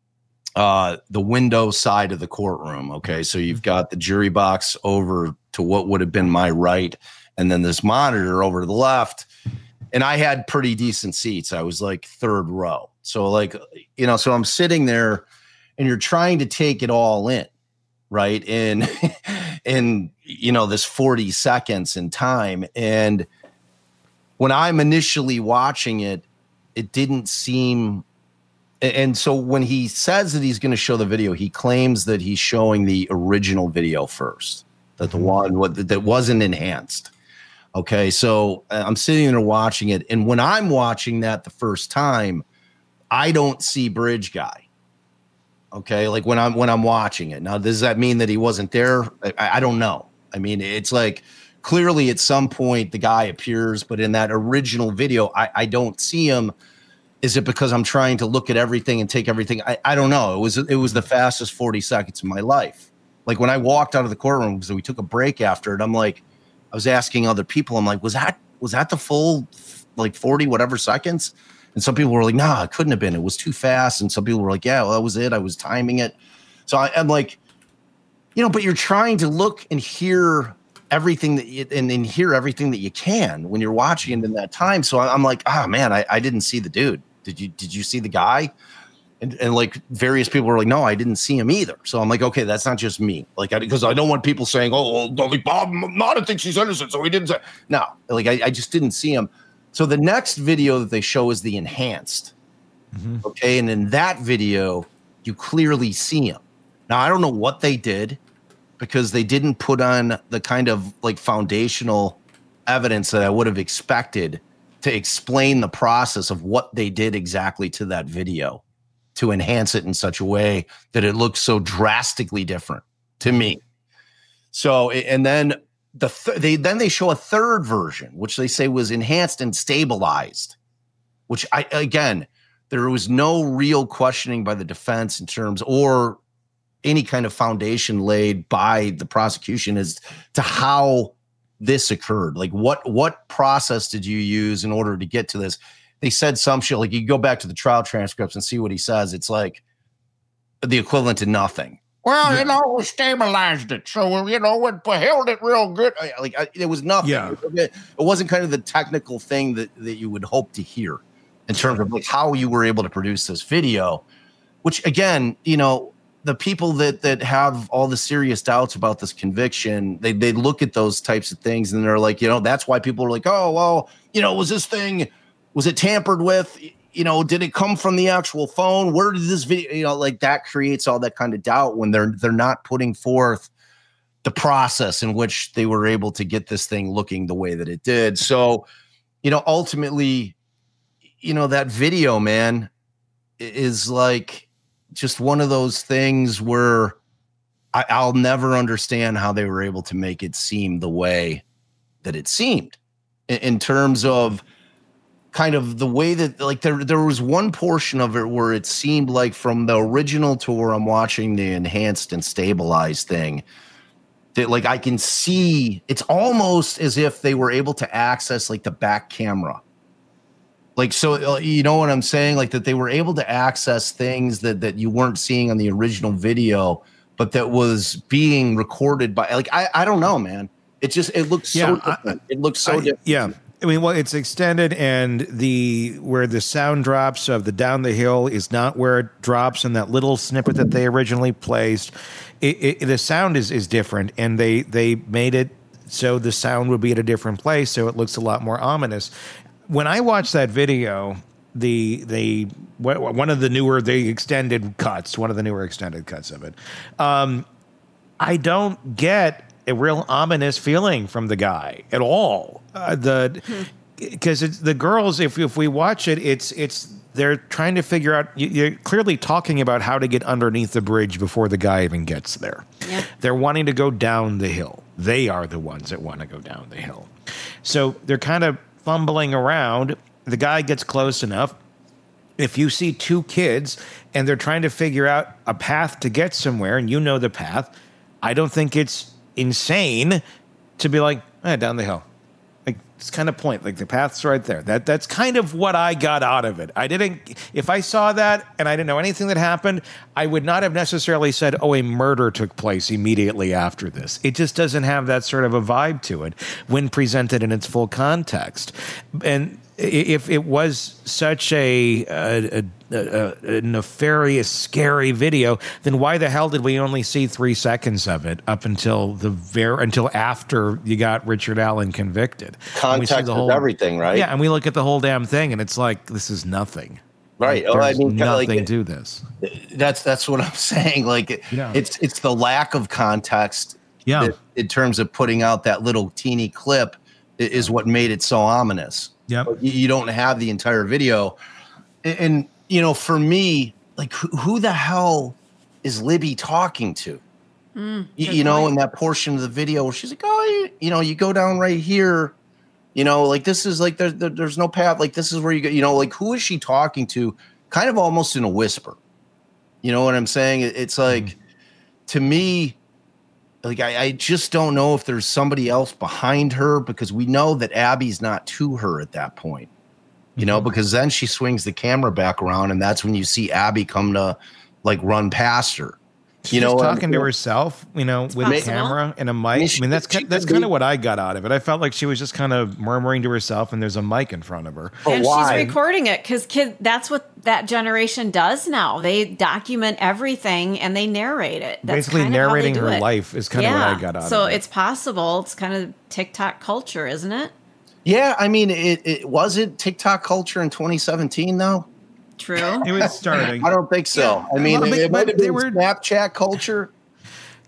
uh, the window side of the courtroom. Okay. So you've got the jury box over to what would have been my right. And then this monitor over to the left. And I had pretty decent seats. I was like third row. So like, you know, so I'm sitting there and you're trying to take it all in, right? In, in, you know, this forty seconds in time. And when I'm initially watching it, it didn't seem. And so when he says that he's going to show the video, he claims that he's showing the original video first, that the one that wasn't enhanced. Okay, so I'm sitting there watching it, and when I'm watching that the first time, I don't see Bridge Guy. Okay, like when I'm when I'm watching it. Now, does that mean that he wasn't there? I, I don't know. I mean, it's like clearly at some point the guy appears, but in that original video, I, I don't see him. Is it because I'm trying to look at everything and take everything? I, I don't know. It was it was the fastest forty seconds of my life. Like when I walked out of the courtroom, because we took a break after it, I'm like. I was asking other people, I'm like, was that was that the full like forty whatever seconds? And some people were like, nah, it couldn't have been. It was too fast. And some people were like, yeah, well, that was it. I was timing it. So I, I'm like, you know, but you're trying to look and hear everything that you, and, and hear everything that you can when you're watching it in that time. So I'm like, oh man, I, I didn't see the dude. Did you did you see the guy? And, and like various people were like, no, I didn't see him either. So I'm like, okay, that's not just me. Like, because I, I don't want people saying, oh, well, like Bob Nada thinks he's innocent, so he didn't say. No, like I, I just didn't see him. So the next video that they show is the enhanced. Mm-hmm. Okay. And in that video, you clearly see him. Now, I don't know what they did because they didn't put on the kind of like foundational evidence that I would have expected to explain the process of what they did exactly to that video to enhance it in such a way that it looks so drastically different to me. So, and then the th- they then they show a third version, which they say was enhanced and stabilized, which I, again, there was no real questioning by the defense in terms or any kind of foundation laid by the prosecution as to how this occurred. Like what, what process did you use in order to get to this? They said some shit, like you go back to the trial transcripts and see what he says. It's like the equivalent to nothing. Well, yeah. you know, we stabilized it. So, you know, it held it real good. Like it was nothing. Yeah. It wasn't kind of the technical thing that, that you would hope to hear in terms of like how you were able to produce this video, which again, you know, the people that that have all the serious doubts about this conviction, they they look at those types of things and they're like, you know, that's why people are like, oh, well, you know, was this thing, was it tampered with? You know, did it come from the actual phone? Where did this video, you know, like that creates all that kind of doubt when they're they're not putting forth the process in which they were able to get this thing looking the way that it did. So, you know, ultimately, you know, that video, man, is like just one of those things where I, I'll never understand how they were able to make it seem the way that it seemed in, in terms of kind of the way that, like, there there was one portion of it where it seemed like from the original to where I'm watching the enhanced and stabilized thing, that like I can see it's almost as if they were able to access like the back camera. Like, so, uh, you know what I'm saying? Like that they were able to access things that, that you weren't seeing on the original video, but that was being recorded by, like, I, I don't know, man. It just, it looks Yeah, so different. It looks so I- different. Yeah. I mean, well, it's extended, and the where the sound drops of the down the hill is not where it drops in that little snippet that they originally placed. It, it, the sound is is different, and they they made it so the sound would be at a different place, so it looks a lot more ominous. When I watched that video, the the one of the newer the extended cuts, one of the newer extended cuts of it, um, I don't get a real ominous feeling from the guy at all. Uh, the because it's the girls. If if we watch it, it's it's they're trying to figure out. You're clearly talking about how to get underneath the bridge before the guy even gets there. Yeah. They're wanting to go down the hill. They are the ones that want to go down the hill. So they're kind of fumbling around. The guy gets close enough. If you see two kids and they're trying to figure out a path to get somewhere, and you know the path, I don't think it's insane to be like, eh, down the hill. Like, it's kind of point. Like, the path's right there. That that's kind of what I got out of it. I didn't. If I saw that and I didn't know anything that happened, I would not have necessarily said, "Oh, a murder took place immediately after this." It just doesn't have that sort of a vibe to it when presented in its full context. And if it was such a, a, a, a nefarious, scary video, then why the hell did we only see three seconds of it up until the very until after you got Richard Allen convicted? Context the is whole, everything, right? Yeah, and we look at the whole damn thing, and it's like, this is nothing. Right. Like, Oh, I there's mean, kinda nothing like it- to this. That's that's what I'm saying. Like it, Yeah. it's it's the lack of context. Yeah. that, in terms of putting out that little teeny clip, i- is what made it so ominous. Yep. You, you don't have the entire video, and, and you know, for me, like who, who the hell is Libby talking to? Mm, you, good you know, point. in that portion of the video where she's like, "Oh, you, you know, you go down right here." You know, like this is like there, there, there's no path. Like this is where you go. You know, like who is she talking to? Kind of almost in a whisper. You know what I'm saying? It, it's like Mm-hmm. to me, like I, I just don't know if there's somebody else behind her because we know that Abby's not to her at that point. You know, because then she swings the camera back around, and that's when you see Abby come to like run past her. She's you know, just what I'm talking to saying? herself, you know, with a possible. camera and a mic. I I mean, mean, she- that's she ki- that's could kind of be- what I got out of it. I felt like she was just kind of murmuring to herself, and there's a mic in front of her. But and why? she's recording it because kid that's what that generation does now. They document everything and they narrate it. That's Basically kind of how they narrating do her it. life is kind of what I got out so of it. it's possible. It's kind of TikTok culture, isn't it? Yeah, I mean, it, it was it TikTok culture in twenty seventeen though. True. It was starting. I don't think so. I mean, Well, it, but- it might but have they been were- Snapchat culture.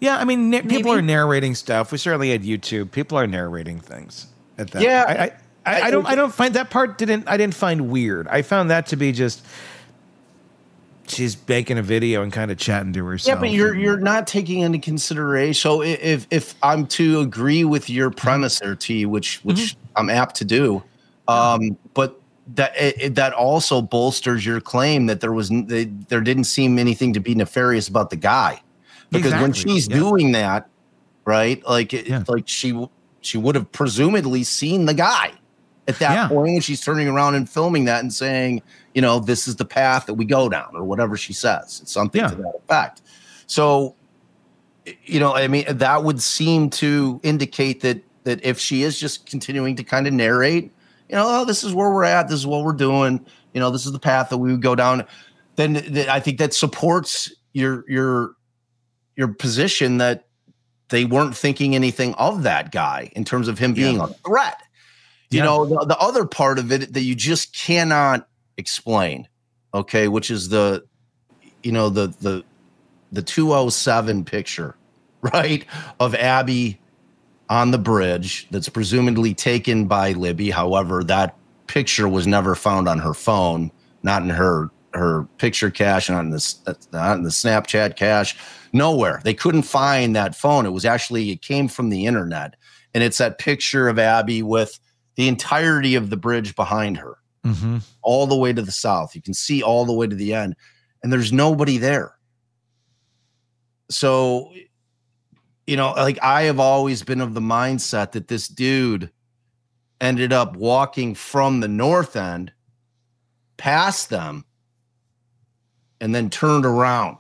Yeah, I mean, na- people Maybe. are narrating stuff. We certainly had YouTube. People are narrating things at that. Yeah, I, I, I, I don't. I don't find that part didn't. I didn't find weird. I found that to be just she's making a video and kind of chatting to herself. Yeah, but you're you're not taking into consideration. So if if I'm to agree with your premise there, T, which which mm-hmm. I'm apt to do, um, but that it, that also bolsters your claim that there was they, there didn't seem anything to be nefarious about the guy, because exactly. when she's yeah. doing that, right, like it, yeah. like she she would have presumably seen the guy at that yeah. point, and she's turning around and filming that and saying, you know, this is the path that we go down, or whatever she says. It's something yeah. to that effect. So, you know, I mean, that would seem to indicate that that if she is just continuing to kind of narrate, you know, oh, this is where we're at, this is what we're doing, you know, this is the path that we would go down, then th- I think that supports your your your position that they weren't thinking anything of that guy in terms of him being yeah. a threat. You yeah. know, the, the other part of it that you just cannot explain, okay, which is the, you know, the the the two oh seven picture, right, of Abby on the bridge that's presumably taken by Libby. However, that picture was never found on her phone, not in her her picture cache, not in the not in the Snapchat cache, nowhere. They couldn't find that phone. It was actually it came from the internet, and it's that picture of Abby with the entirety of the bridge behind her, mm-hmm. all the way to the south. You can see all the way to the end, and there's nobody there. So, you know, like I have always been of the mindset that this dude ended up walking from the north end past them and then turned around.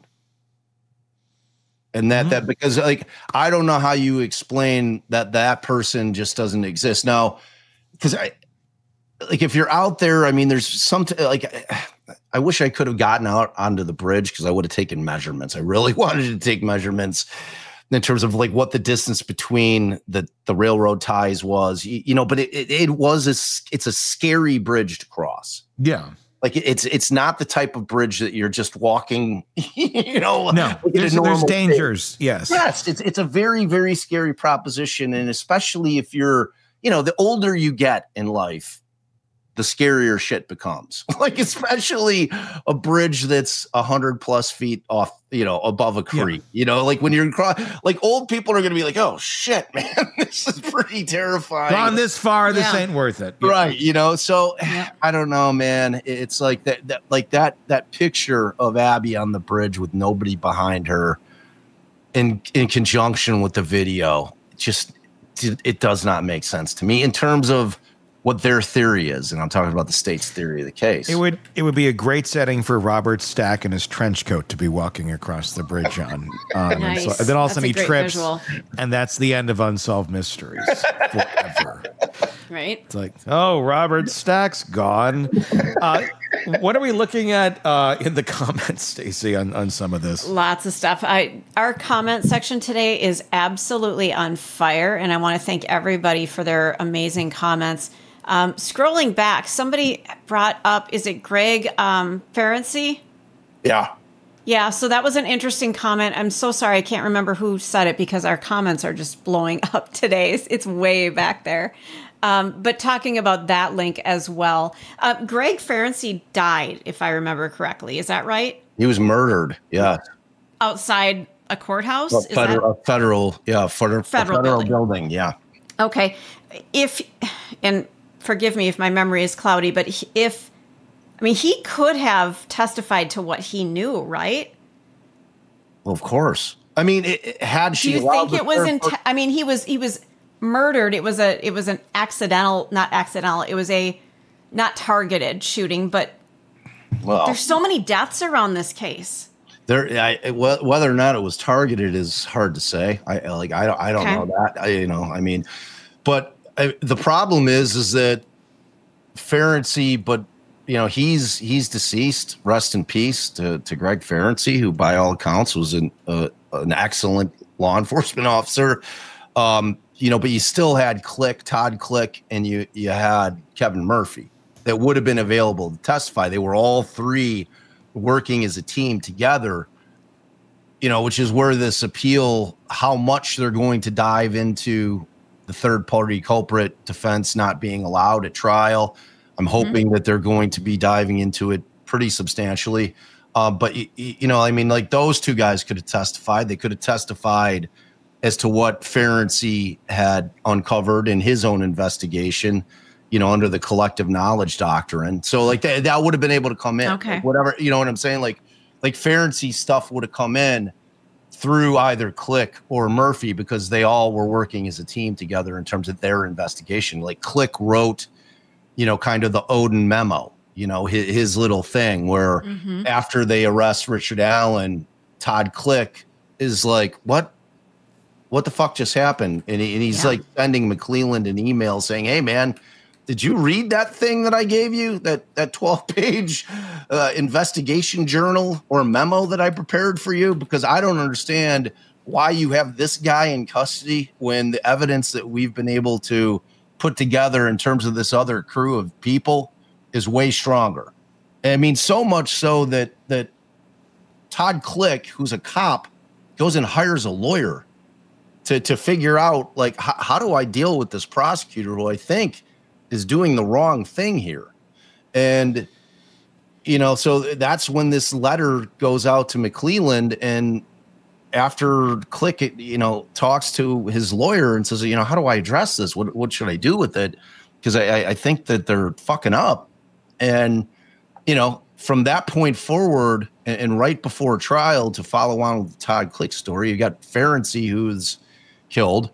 And that, mm-hmm. that because like, I don't know how you explain that that person just doesn't exist. Now, because I, like, if you're out there, I mean, there's some, t- like, I wish I could have gotten out onto the bridge because I would have taken measurements. I really wanted to take measurements in terms of like what the distance between the, the railroad ties was, you, you know, but it, it, it was, a, it's a scary bridge to cross. Yeah. Like it's, it's not the type of bridge that you're just walking, you know, no, like there's, there's dangers. Thing. Yes. Yes. It's, it's a very, very scary proposition. And especially if you're, you know, the older you get in life, the scarier shit becomes. Like, especially a bridge that's a hundred plus feet off, you know, above a creek, yeah. you know, like when you're across, like old people are going to be like, oh shit, man, this is pretty terrifying. Gone this far, this yeah. ain't worth it. Yeah. Right. You know, so yeah. I don't know, man. It's like that, that, like that, that picture of Abby on the bridge with nobody behind her in, in conjunction with the video, just, it does not make sense to me in terms of what their theory is, and I'm talking about the state's theory of the case. It would it would be a great setting for Robert Stack in his trench coat to be walking across the bridge on. Um, nice. and, so, and then all of a sudden he trips, visual. And that's the end of Unsolved Mysteries forever. Right? It's like, oh, Robert Stack's gone. Uh, what are we looking at uh, in the comments, Stacey, on, on some of this? Lots of stuff. I our comment section today is absolutely on fire, and I want to thank everybody for their amazing comments. Um, scrolling back, somebody brought up, is it Greg um, Ferenczi? Yeah. Yeah, so that was an interesting comment. I'm so sorry, I can't remember who said it because our comments are just blowing up today. It's, it's way back there. Um, but talking about that link as well. Uh, Greg Ferenczi died, if I remember correctly. Is that right? He was murdered, yeah. Outside a courthouse? A Is federal, that? a federal, yeah, federal, federal, federal building. building, yeah. Okay. If, and forgive me if my memory is cloudy, but if, I mean, he could have testified to what he knew, right? Well, of course. I mean, it, it, had she, do you think it was? In, I mean, he was he was murdered. It was a it was an accidental, not accidental. It was a not targeted shooting, but well, there's so many deaths around this case. There, I, whether or not it was targeted is hard to say. I like I don't I don't okay. know that. I, you know, I mean, but. I, the problem is, is that Ferenczi, but you know, he's he's deceased. Rest in peace to, to Greg Ferenczi, who by all accounts was an uh, an excellent law enforcement officer. Um, you know, but you still had Click, Todd Click, and you you had Kevin Murphy that would have been available to testify. They were all three working as a team together. you know, which is where this appeal, how much they're going to dive into the third party culprit defense not being allowed at trial. I'm hoping mm-hmm. that they're going to be diving into it pretty substantially. Uh, but, you, you know, I mean, like those two guys could have testified. They could have testified as to what Ferenczi had uncovered in his own investigation, you know, under the collective knowledge doctrine. So like that, that would have been able to come in. Okay. Like, whatever, you know what I'm saying? Like, like Ferenczi stuff would have come in through either Click or Murphy because they all were working as a team together in terms of their investigation. Like Click wrote, you know, kind of the Odin memo, you know, his, his little thing where mm-hmm. after they arrest Richard Allen, Todd Click is like, what, what the fuck just happened? And, he, and he's yeah. like sending McClelland an email saying, hey man, did you read that thing that I gave you, that that twelve page uh, investigation journal or memo that I prepared for you? Because I don't understand why you have this guy in custody when the evidence that we've been able to put together in terms of this other crew of people is way stronger. I mean, so much so that that Todd Click, who's a cop, goes and hires a lawyer to to figure out, like, h- how do I deal with this prosecutor who I think is doing the wrong thing here. And, you know, so that's when this letter goes out to McClelland, and after Click, it, you know, talks to his lawyer and says, you know, how do I address this? What what should I do with it? Because I, I think that they're fucking up. And, you know, from that point forward and, and right before trial, to follow on with the Todd Click story, you got Ferenczi, who's killed.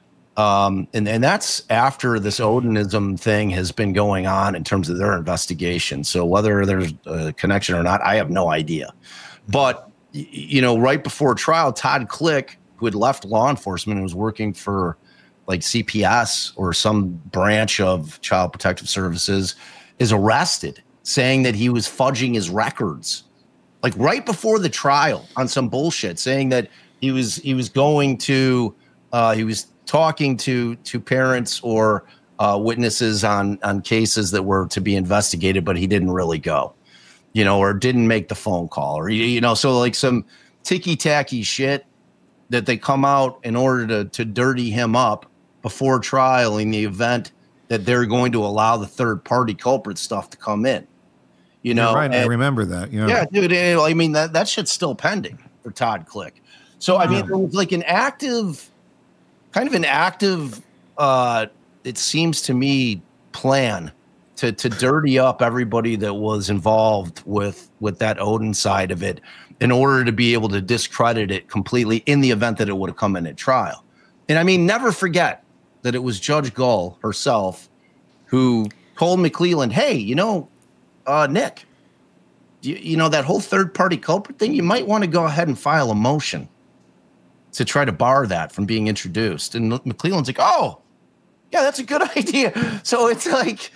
Um, and, and that's after this Odinism thing has been going on in terms of their investigation. So whether there's a connection or not, I have no idea. But, y- you know, right before trial, Todd Click, who had left law enforcement and was working for like C P S or some branch of Child Protective Services, is arrested, saying that he was fudging his records, like right before the trial on some bullshit, saying that he was he was going to uh, he was talking to to parents or uh, witnesses on on cases that were to be investigated, but he didn't really go, you know, or didn't make the phone call, or you know, so like some ticky tacky shit that they come out in order to to dirty him up before trial in the event that they're going to allow the third party culprit stuff to come in. You know, You're right. and, I remember that. Yeah, yeah, dude. I mean, that, that shit's still pending for Todd Click. So, I mean, there was like an active, kind of an active, uh, it seems to me, plan to to dirty up everybody that was involved with with that Odin side of it in order to be able to discredit it completely in the event that it would have come in at trial. And I mean, never forget that it was Judge Gull herself who told McClelland, hey, you know, uh, Nick, you, you know, that whole third party culprit thing, you might want to go ahead and file a motion to try to bar that from being introduced. And McClelland's like, oh, yeah, that's a good idea. So it's like,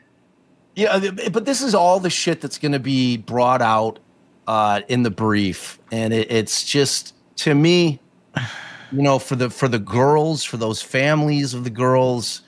yeah, but this is all the shit that's going to be brought out uh, in the brief. And it, it's just, to me, you know, for the for the girls, for those families of the girls,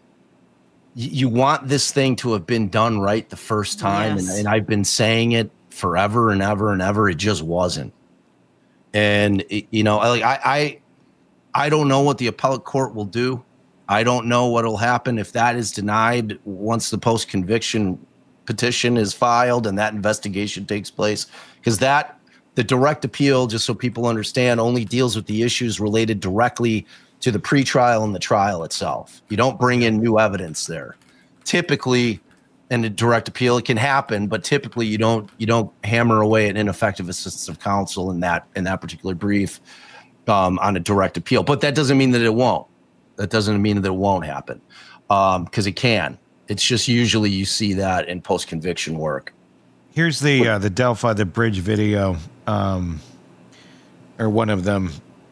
y- you want this thing to have been done right the first time. Yes. And, and I've been saying it forever and ever and ever. It just wasn't. And, it, you know, like I, I, I don't know what the appellate court will do. I don't know what will happen if that is denied once the post-conviction petition is filed and that investigation takes place, because that the direct appeal, just so people understand, only deals with the issues related directly to the pretrial and the trial itself. You don't bring in new evidence there. Typically, in a direct appeal, it can happen, but typically you don't you don't hammer away at ineffective assistance of counsel in that in that particular brief um, on a direct appeal. But that doesn't mean that it won't. That doesn't mean that it won't happen, because um, it can. It's just usually you see that in post-conviction work. Here's the uh, the Delphi the Bridge video, um, or one of them.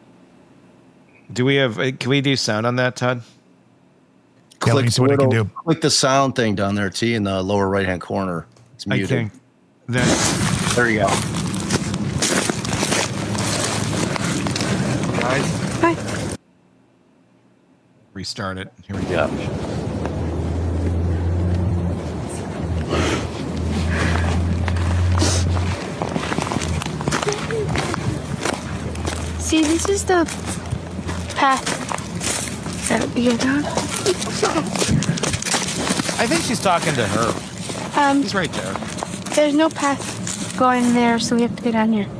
Do we have? Can we do sound on that, Todd? Yeah, click, the little, do. click the sound thing down there, T, in the lower right hand corner. It's muted. I think that. There you go. Guys. Hi. Restart it. Here we go. See, this is the path that we go down. I think she's talking to her. Um, He's right there. There's no path going there, so we have to go down here.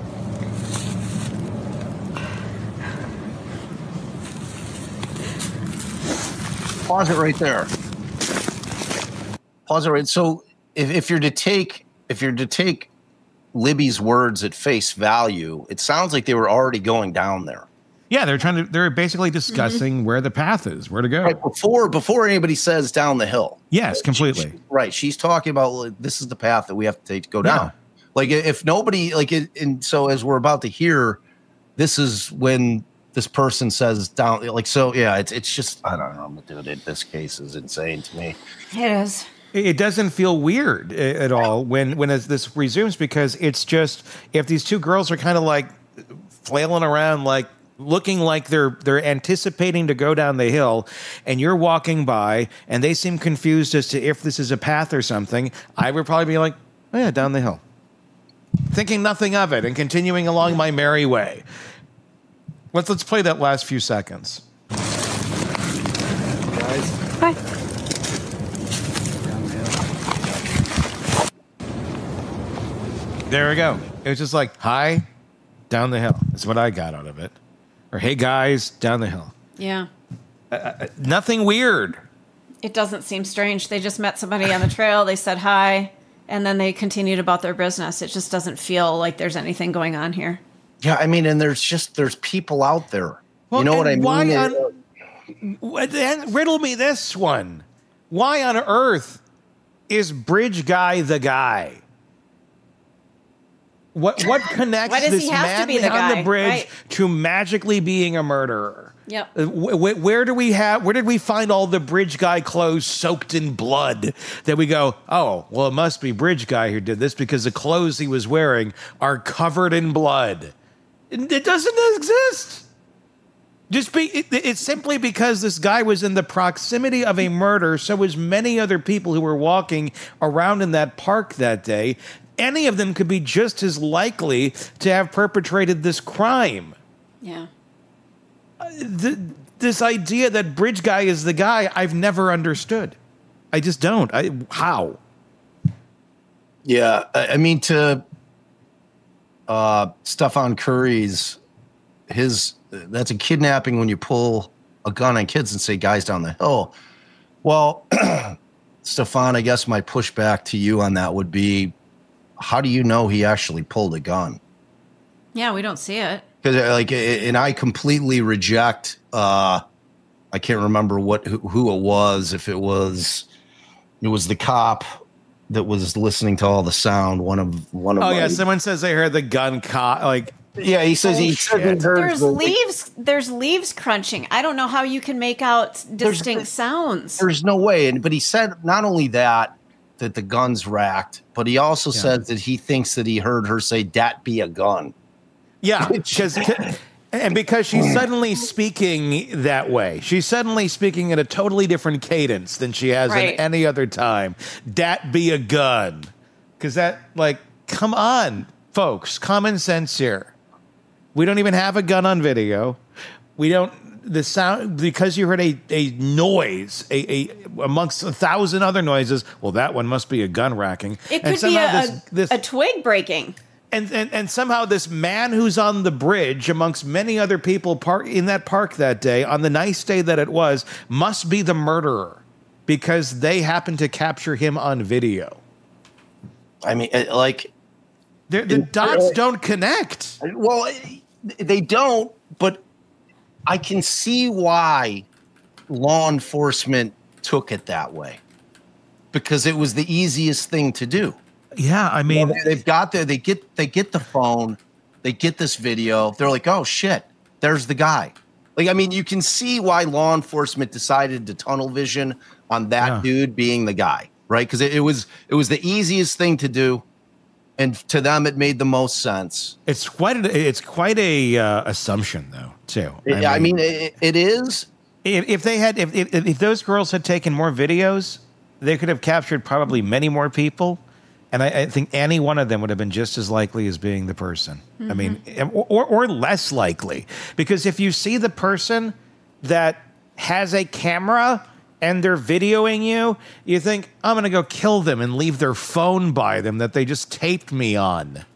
Pause it right there. Pause it right. So if, if you're to take if you're to take Libby's words at face value, it sounds like they were already going down there. Yeah, they're trying to. They're basically discussing mm-hmm. where the path is, where to go. Right, before before anybody says down the hill. Yes, completely. She, she, right. She's talking about like, this is the path that we have to take to go down. Yeah. Like if nobody like it, and so as we're about to hear, this is when this person says down. Like so, yeah. It's it's just I don't know, dude. It, this case is insane to me. It is. It doesn't feel weird at all when when this resumes because it's just if these two girls are kind of like flailing around like. Looking like they're they're anticipating to go down the hill, and you're walking by, and they seem confused as to if this is a path or something, I would probably be like, oh yeah, down the hill. Thinking nothing of it and continuing along my merry way. Let's let's play that last few seconds. Guys. Hi. There we go. It was just like, hi, down the hill. That's what I got out of it. Or, hey, guys, down the hill. Yeah. Uh, nothing weird. It doesn't seem strange. They just met somebody on the trail. They said hi, and then they continued about their business. It just doesn't feel like there's anything going on here. Yeah, I mean, and there's just, there's people out there. Well, you know what I mean? Why on, riddle me this one. Why on earth is Bridge Guy the guy? What what connects Why does this he have man to be the on guy? the bridge Right. to magically being a murderer? Yep. Uh, wh- where do we have? Where did we find all the Bridge Guy clothes soaked in blood? That we go, oh, well, it must be Bridge Guy who did this because the clothes he was wearing are covered in blood. It, it doesn't exist. Just be. It, it's simply because this guy was in the proximity of a murder. So was many other people who were walking around in that park that day. Any of them could be just as likely to have perpetrated this crime. Yeah. Uh, th- this idea that Bridge Guy is the guy, I've never understood. I just don't. I, how? Yeah, I, I mean, to uh, Stefan Curry's, his, that's a kidnapping when you pull a gun on kids and say, guys down the hill. Well, Stefan, I guess my pushback to you on that would be, how do you know he actually pulled a gun? Yeah, we don't see it. Because like, and I completely reject. Uh, I can't remember what who, who it was. If it was, it was the cop that was listening to all the sound. One of one of. Oh my, yeah, someone says they heard the gun cop. Like yeah, he says oh, he said he heard There's the, leaves. There's leaves crunching. I don't know how you can make out distinct there's, sounds. There's no way. And but he said not only that that the gun's racked, but he also yeah. said that he thinks that he heard her say "dat be a gun." Yeah, because and because she's suddenly speaking that way, she's suddenly speaking at a totally different cadence than she has right. in any other time. Dat be a gun, because that like, come on, folks, common sense here. We don't even have a gun on video. We don't. The sound, because you heard a, a noise a, a amongst a thousand other noises. Well, that one must be a gun racking. It and could be a, this, this, a twig breaking. And, and and somehow this man who's on the bridge amongst many other people park in that park that day, on the nice day that it was, must be the murderer because they happened to capture him on video. I mean, like They're, the dots don't connect. Well, they don't, but I can see why law enforcement took it that way because it was the easiest thing to do. Yeah, I mean, well, they've got there. They get they get the phone, they get this video. They're like, oh shit, there's the guy. Like, I mean, you can see why law enforcement decided to tunnel vision on that yeah. dude being the guy, right? Because it, it was it was the easiest thing to do, and to them, it made the most sense. It's quite a, it's quite a uh, assumption, though, too. Yeah, I mean, I mean it, it is. If, if they had, if, if if those girls had taken more videos, they could have captured probably many more people. And I, I think any one of them would have been just as likely as being the person. Mm-hmm. I mean, or, or less likely. Because if you see the person that has a camera and they're videoing you, you think, I'm going to go kill them and leave their phone by them that they just taped me on.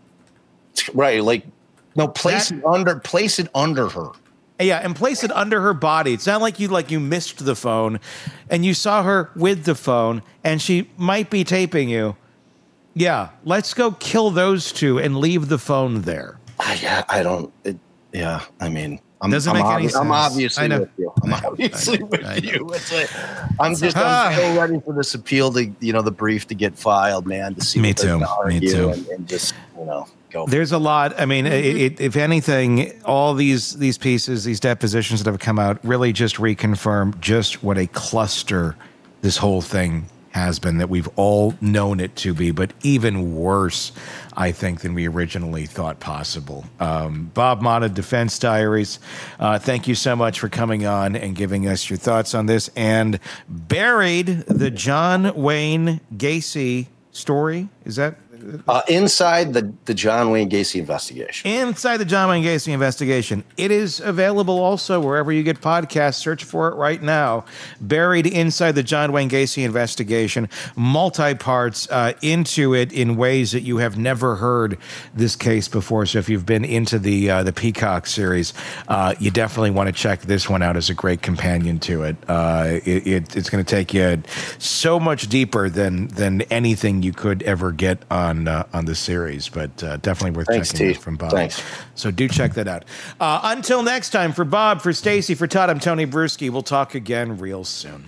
Right. Like, no, place that, it under, place it under her. Yeah, and place it under her body. It's not like you like you missed the phone and you saw her with the phone and she might be taping you. Yeah, let's go kill those two and leave the phone there. Uh, yeah, I don't. It, yeah, I mean, I'm, doesn't I'm make obvi- any sense. I'm obviously I know. with you. I'm obviously I know. with I know. you. It's like, I'm just I'm so ready for this appeal to, you know, the brief to get filed, man. To see Me what they're too. gonna argue Me too. And, and just, you know. Go. There's a lot. I mean, it, it, if anything, all these these pieces, these depositions that have come out really just reconfirm just what a cluster this whole thing has been, that we've all known it to be, but even worse, I think, than we originally thought possible. Um, Bob Motta, Defense Diaries, uh, thank you so much for coming on and giving us your thoughts on this. And Buried, the John Wayne Gacy story, is that... Uh, inside the, the John Wayne Gacy investigation. Inside the John Wayne Gacy investigation. It is available also wherever you get podcasts. Search for it right now. Buried Inside the John Wayne Gacy investigation. Multi-parts uh, into it in ways that you have never heard this case before. So if you've been into the uh, the Peacock series, uh, you definitely want to check this one out as a great companion to it. Uh, it, it it's going to take you so much deeper than than anything you could ever get on. On, uh, on the series, but uh, definitely worth Thanks, checking T. out from Bob. Thanks. So do check that out. Uh, until next time, for Bob, for Stacy, for Todd, I'm Tony Bruschi. We'll talk again real soon.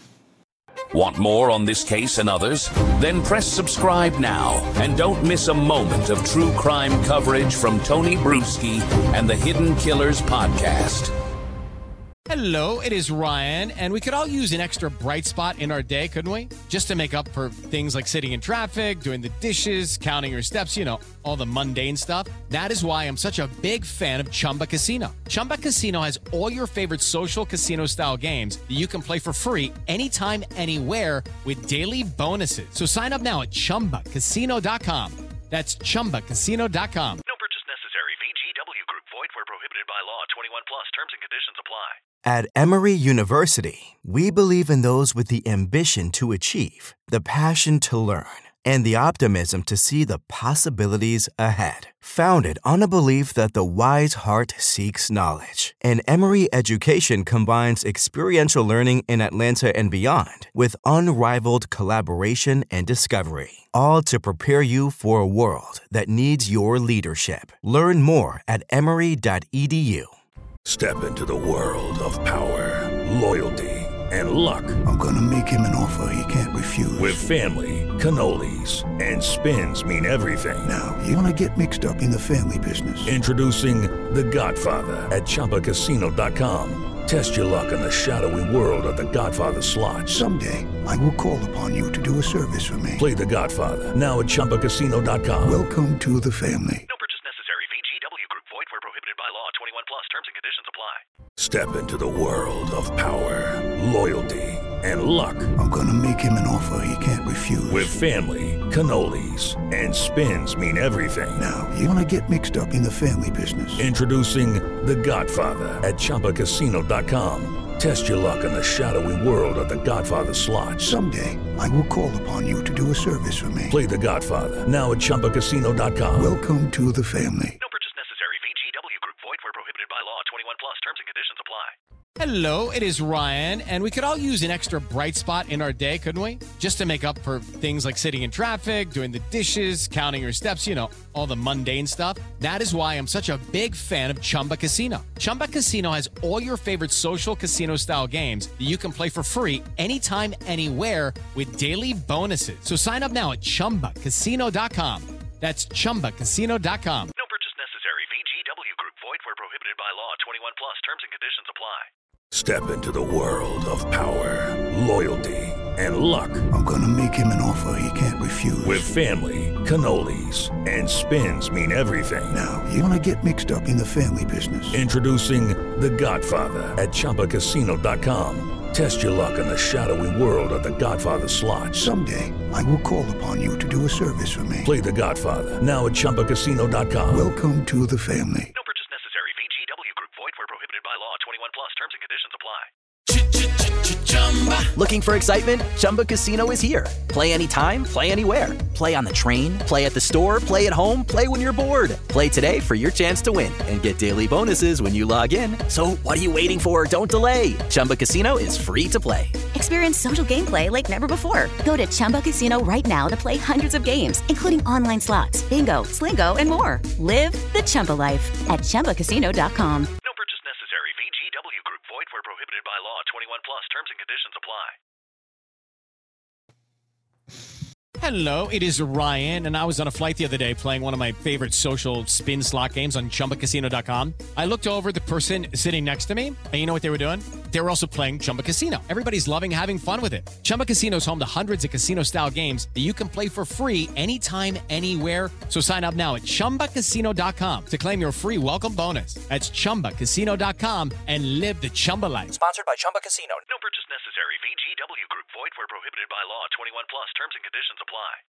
Want more on this case and others? Then press subscribe now and don't miss a moment of true crime coverage from Tony Bruschi and the Hidden Killers podcast. Hello, it is Ryan, and we could all use an extra bright spot in our day, couldn't we? Just to make up for things like sitting in traffic, doing the dishes, counting your steps, you know, all the mundane stuff. That is why I'm such a big fan of Chumba Casino. Chumba Casino has all your favorite social casino-style games that you can play for free anytime, anywhere with daily bonuses. So sign up now at chumba casino dot com. That's chumba casino dot com. No purchase necessary. V G W Group. Void where prohibited by law. twenty-one plus. Terms and conditions apply. At Emory University, we believe in those with the ambition to achieve, the passion to learn, and the optimism to see the possibilities ahead. Founded on a belief that the wise heart seeks knowledge, and Emory education combines experiential learning in Atlanta and beyond with unrivaled collaboration and discovery, all to prepare you for a world that needs your leadership. Learn more at emory dot e d u. Step into the world of power, loyalty, and luck. I'm gonna make him an offer he can't refuse. With family, cannolis, and spins mean everything. Now, you wanna get mixed up in the family business. Introducing The Godfather at chumba casino dot com. Test your luck in the shadowy world of The Godfather slot. Someday, I will call upon you to do a service for me. Play The Godfather now at chumba casino dot com. Welcome to the family. No purchase necessary. V G W Group. Void where prohibited by law. twenty-one plus. Terms and conditions apply. Step into the world of power, loyalty, and luck. I'm gonna make him an offer he can't refuse. With family, cannolis, and spins mean everything. Now, you wanna get mixed up in the family business. Introducing The Godfather at chumba casino dot com. Test your luck in the shadowy world of The Godfather slot. Someday, I will call upon you to do a service for me. Play The Godfather now at chumba casino dot com. Welcome to the family. No purchase necessary. V G W Group. Void where prohibited by law. twenty-one plus. Terms and conditions apply. Hello, it is Ryan, and we could all use an extra bright spot in our day, couldn't we? Just to make up for things like sitting in traffic, doing the dishes, counting your steps, you know, all the mundane stuff. That is why I'm such a big fan of Chumba Casino. Chumba Casino has all your favorite social casino-style games that you can play for free anytime, anywhere with daily bonuses. So sign up now at chumba casino dot com. That's chumba casino dot com. No purchase necessary. V G W Group. Void where prohibited by law. twenty-one plus. Terms and conditions apply. Step into the world of power, loyalty, and luck. I'm gonna make him an offer he can't refuse. With family, cannolis, and spins mean everything. Now, you wanna get mixed up in the family business. Introducing The Godfather at chumba casino dot com. Test your luck in the shadowy world of The Godfather slot. Someday, I will call upon you to do a service for me. Play The Godfather now at Chumba Casino dot com. Welcome to the family. No purchase necessary. V G W Group. Void where prohibited by law. twenty-one plus. Terms and conditions apply. Looking for excitement? Chumba Casino is here. Play anytime, play anywhere. Play on the train, play at the store, play at home, play when you're bored. Play today for your chance to win and get daily bonuses when you log in. So what are you waiting for? Don't delay. Chumba Casino is free to play. Experience social gameplay like never before. Go to Chumba Casino right now to play hundreds of games, including online slots, bingo, Slingo, and more. Live the Chumba life at Chumba Casino dot com. No purchase necessary. V G W Group. Void where prohibited by law. twenty-one plus. Terms and conditions apply. Hello, it is Ryan, and I was on a flight the other day playing one of my favorite social spin slot games on Chumba Casino dot com. I looked over at the person sitting next to me, and you know what they were doing? They were also playing Chumba Casino. Everybody's loving having fun with it. Chumba Casino is home to hundreds of casino-style games that you can play for free anytime, anywhere. So sign up now at Chumba Casino dot com to claim your free welcome bonus. That's Chumba Casino dot com and live the Chumba life. Sponsored by Chumba Casino. No purchase necessary. V G W Group. Void where prohibited by law. twenty-one plus. Terms and conditions apply.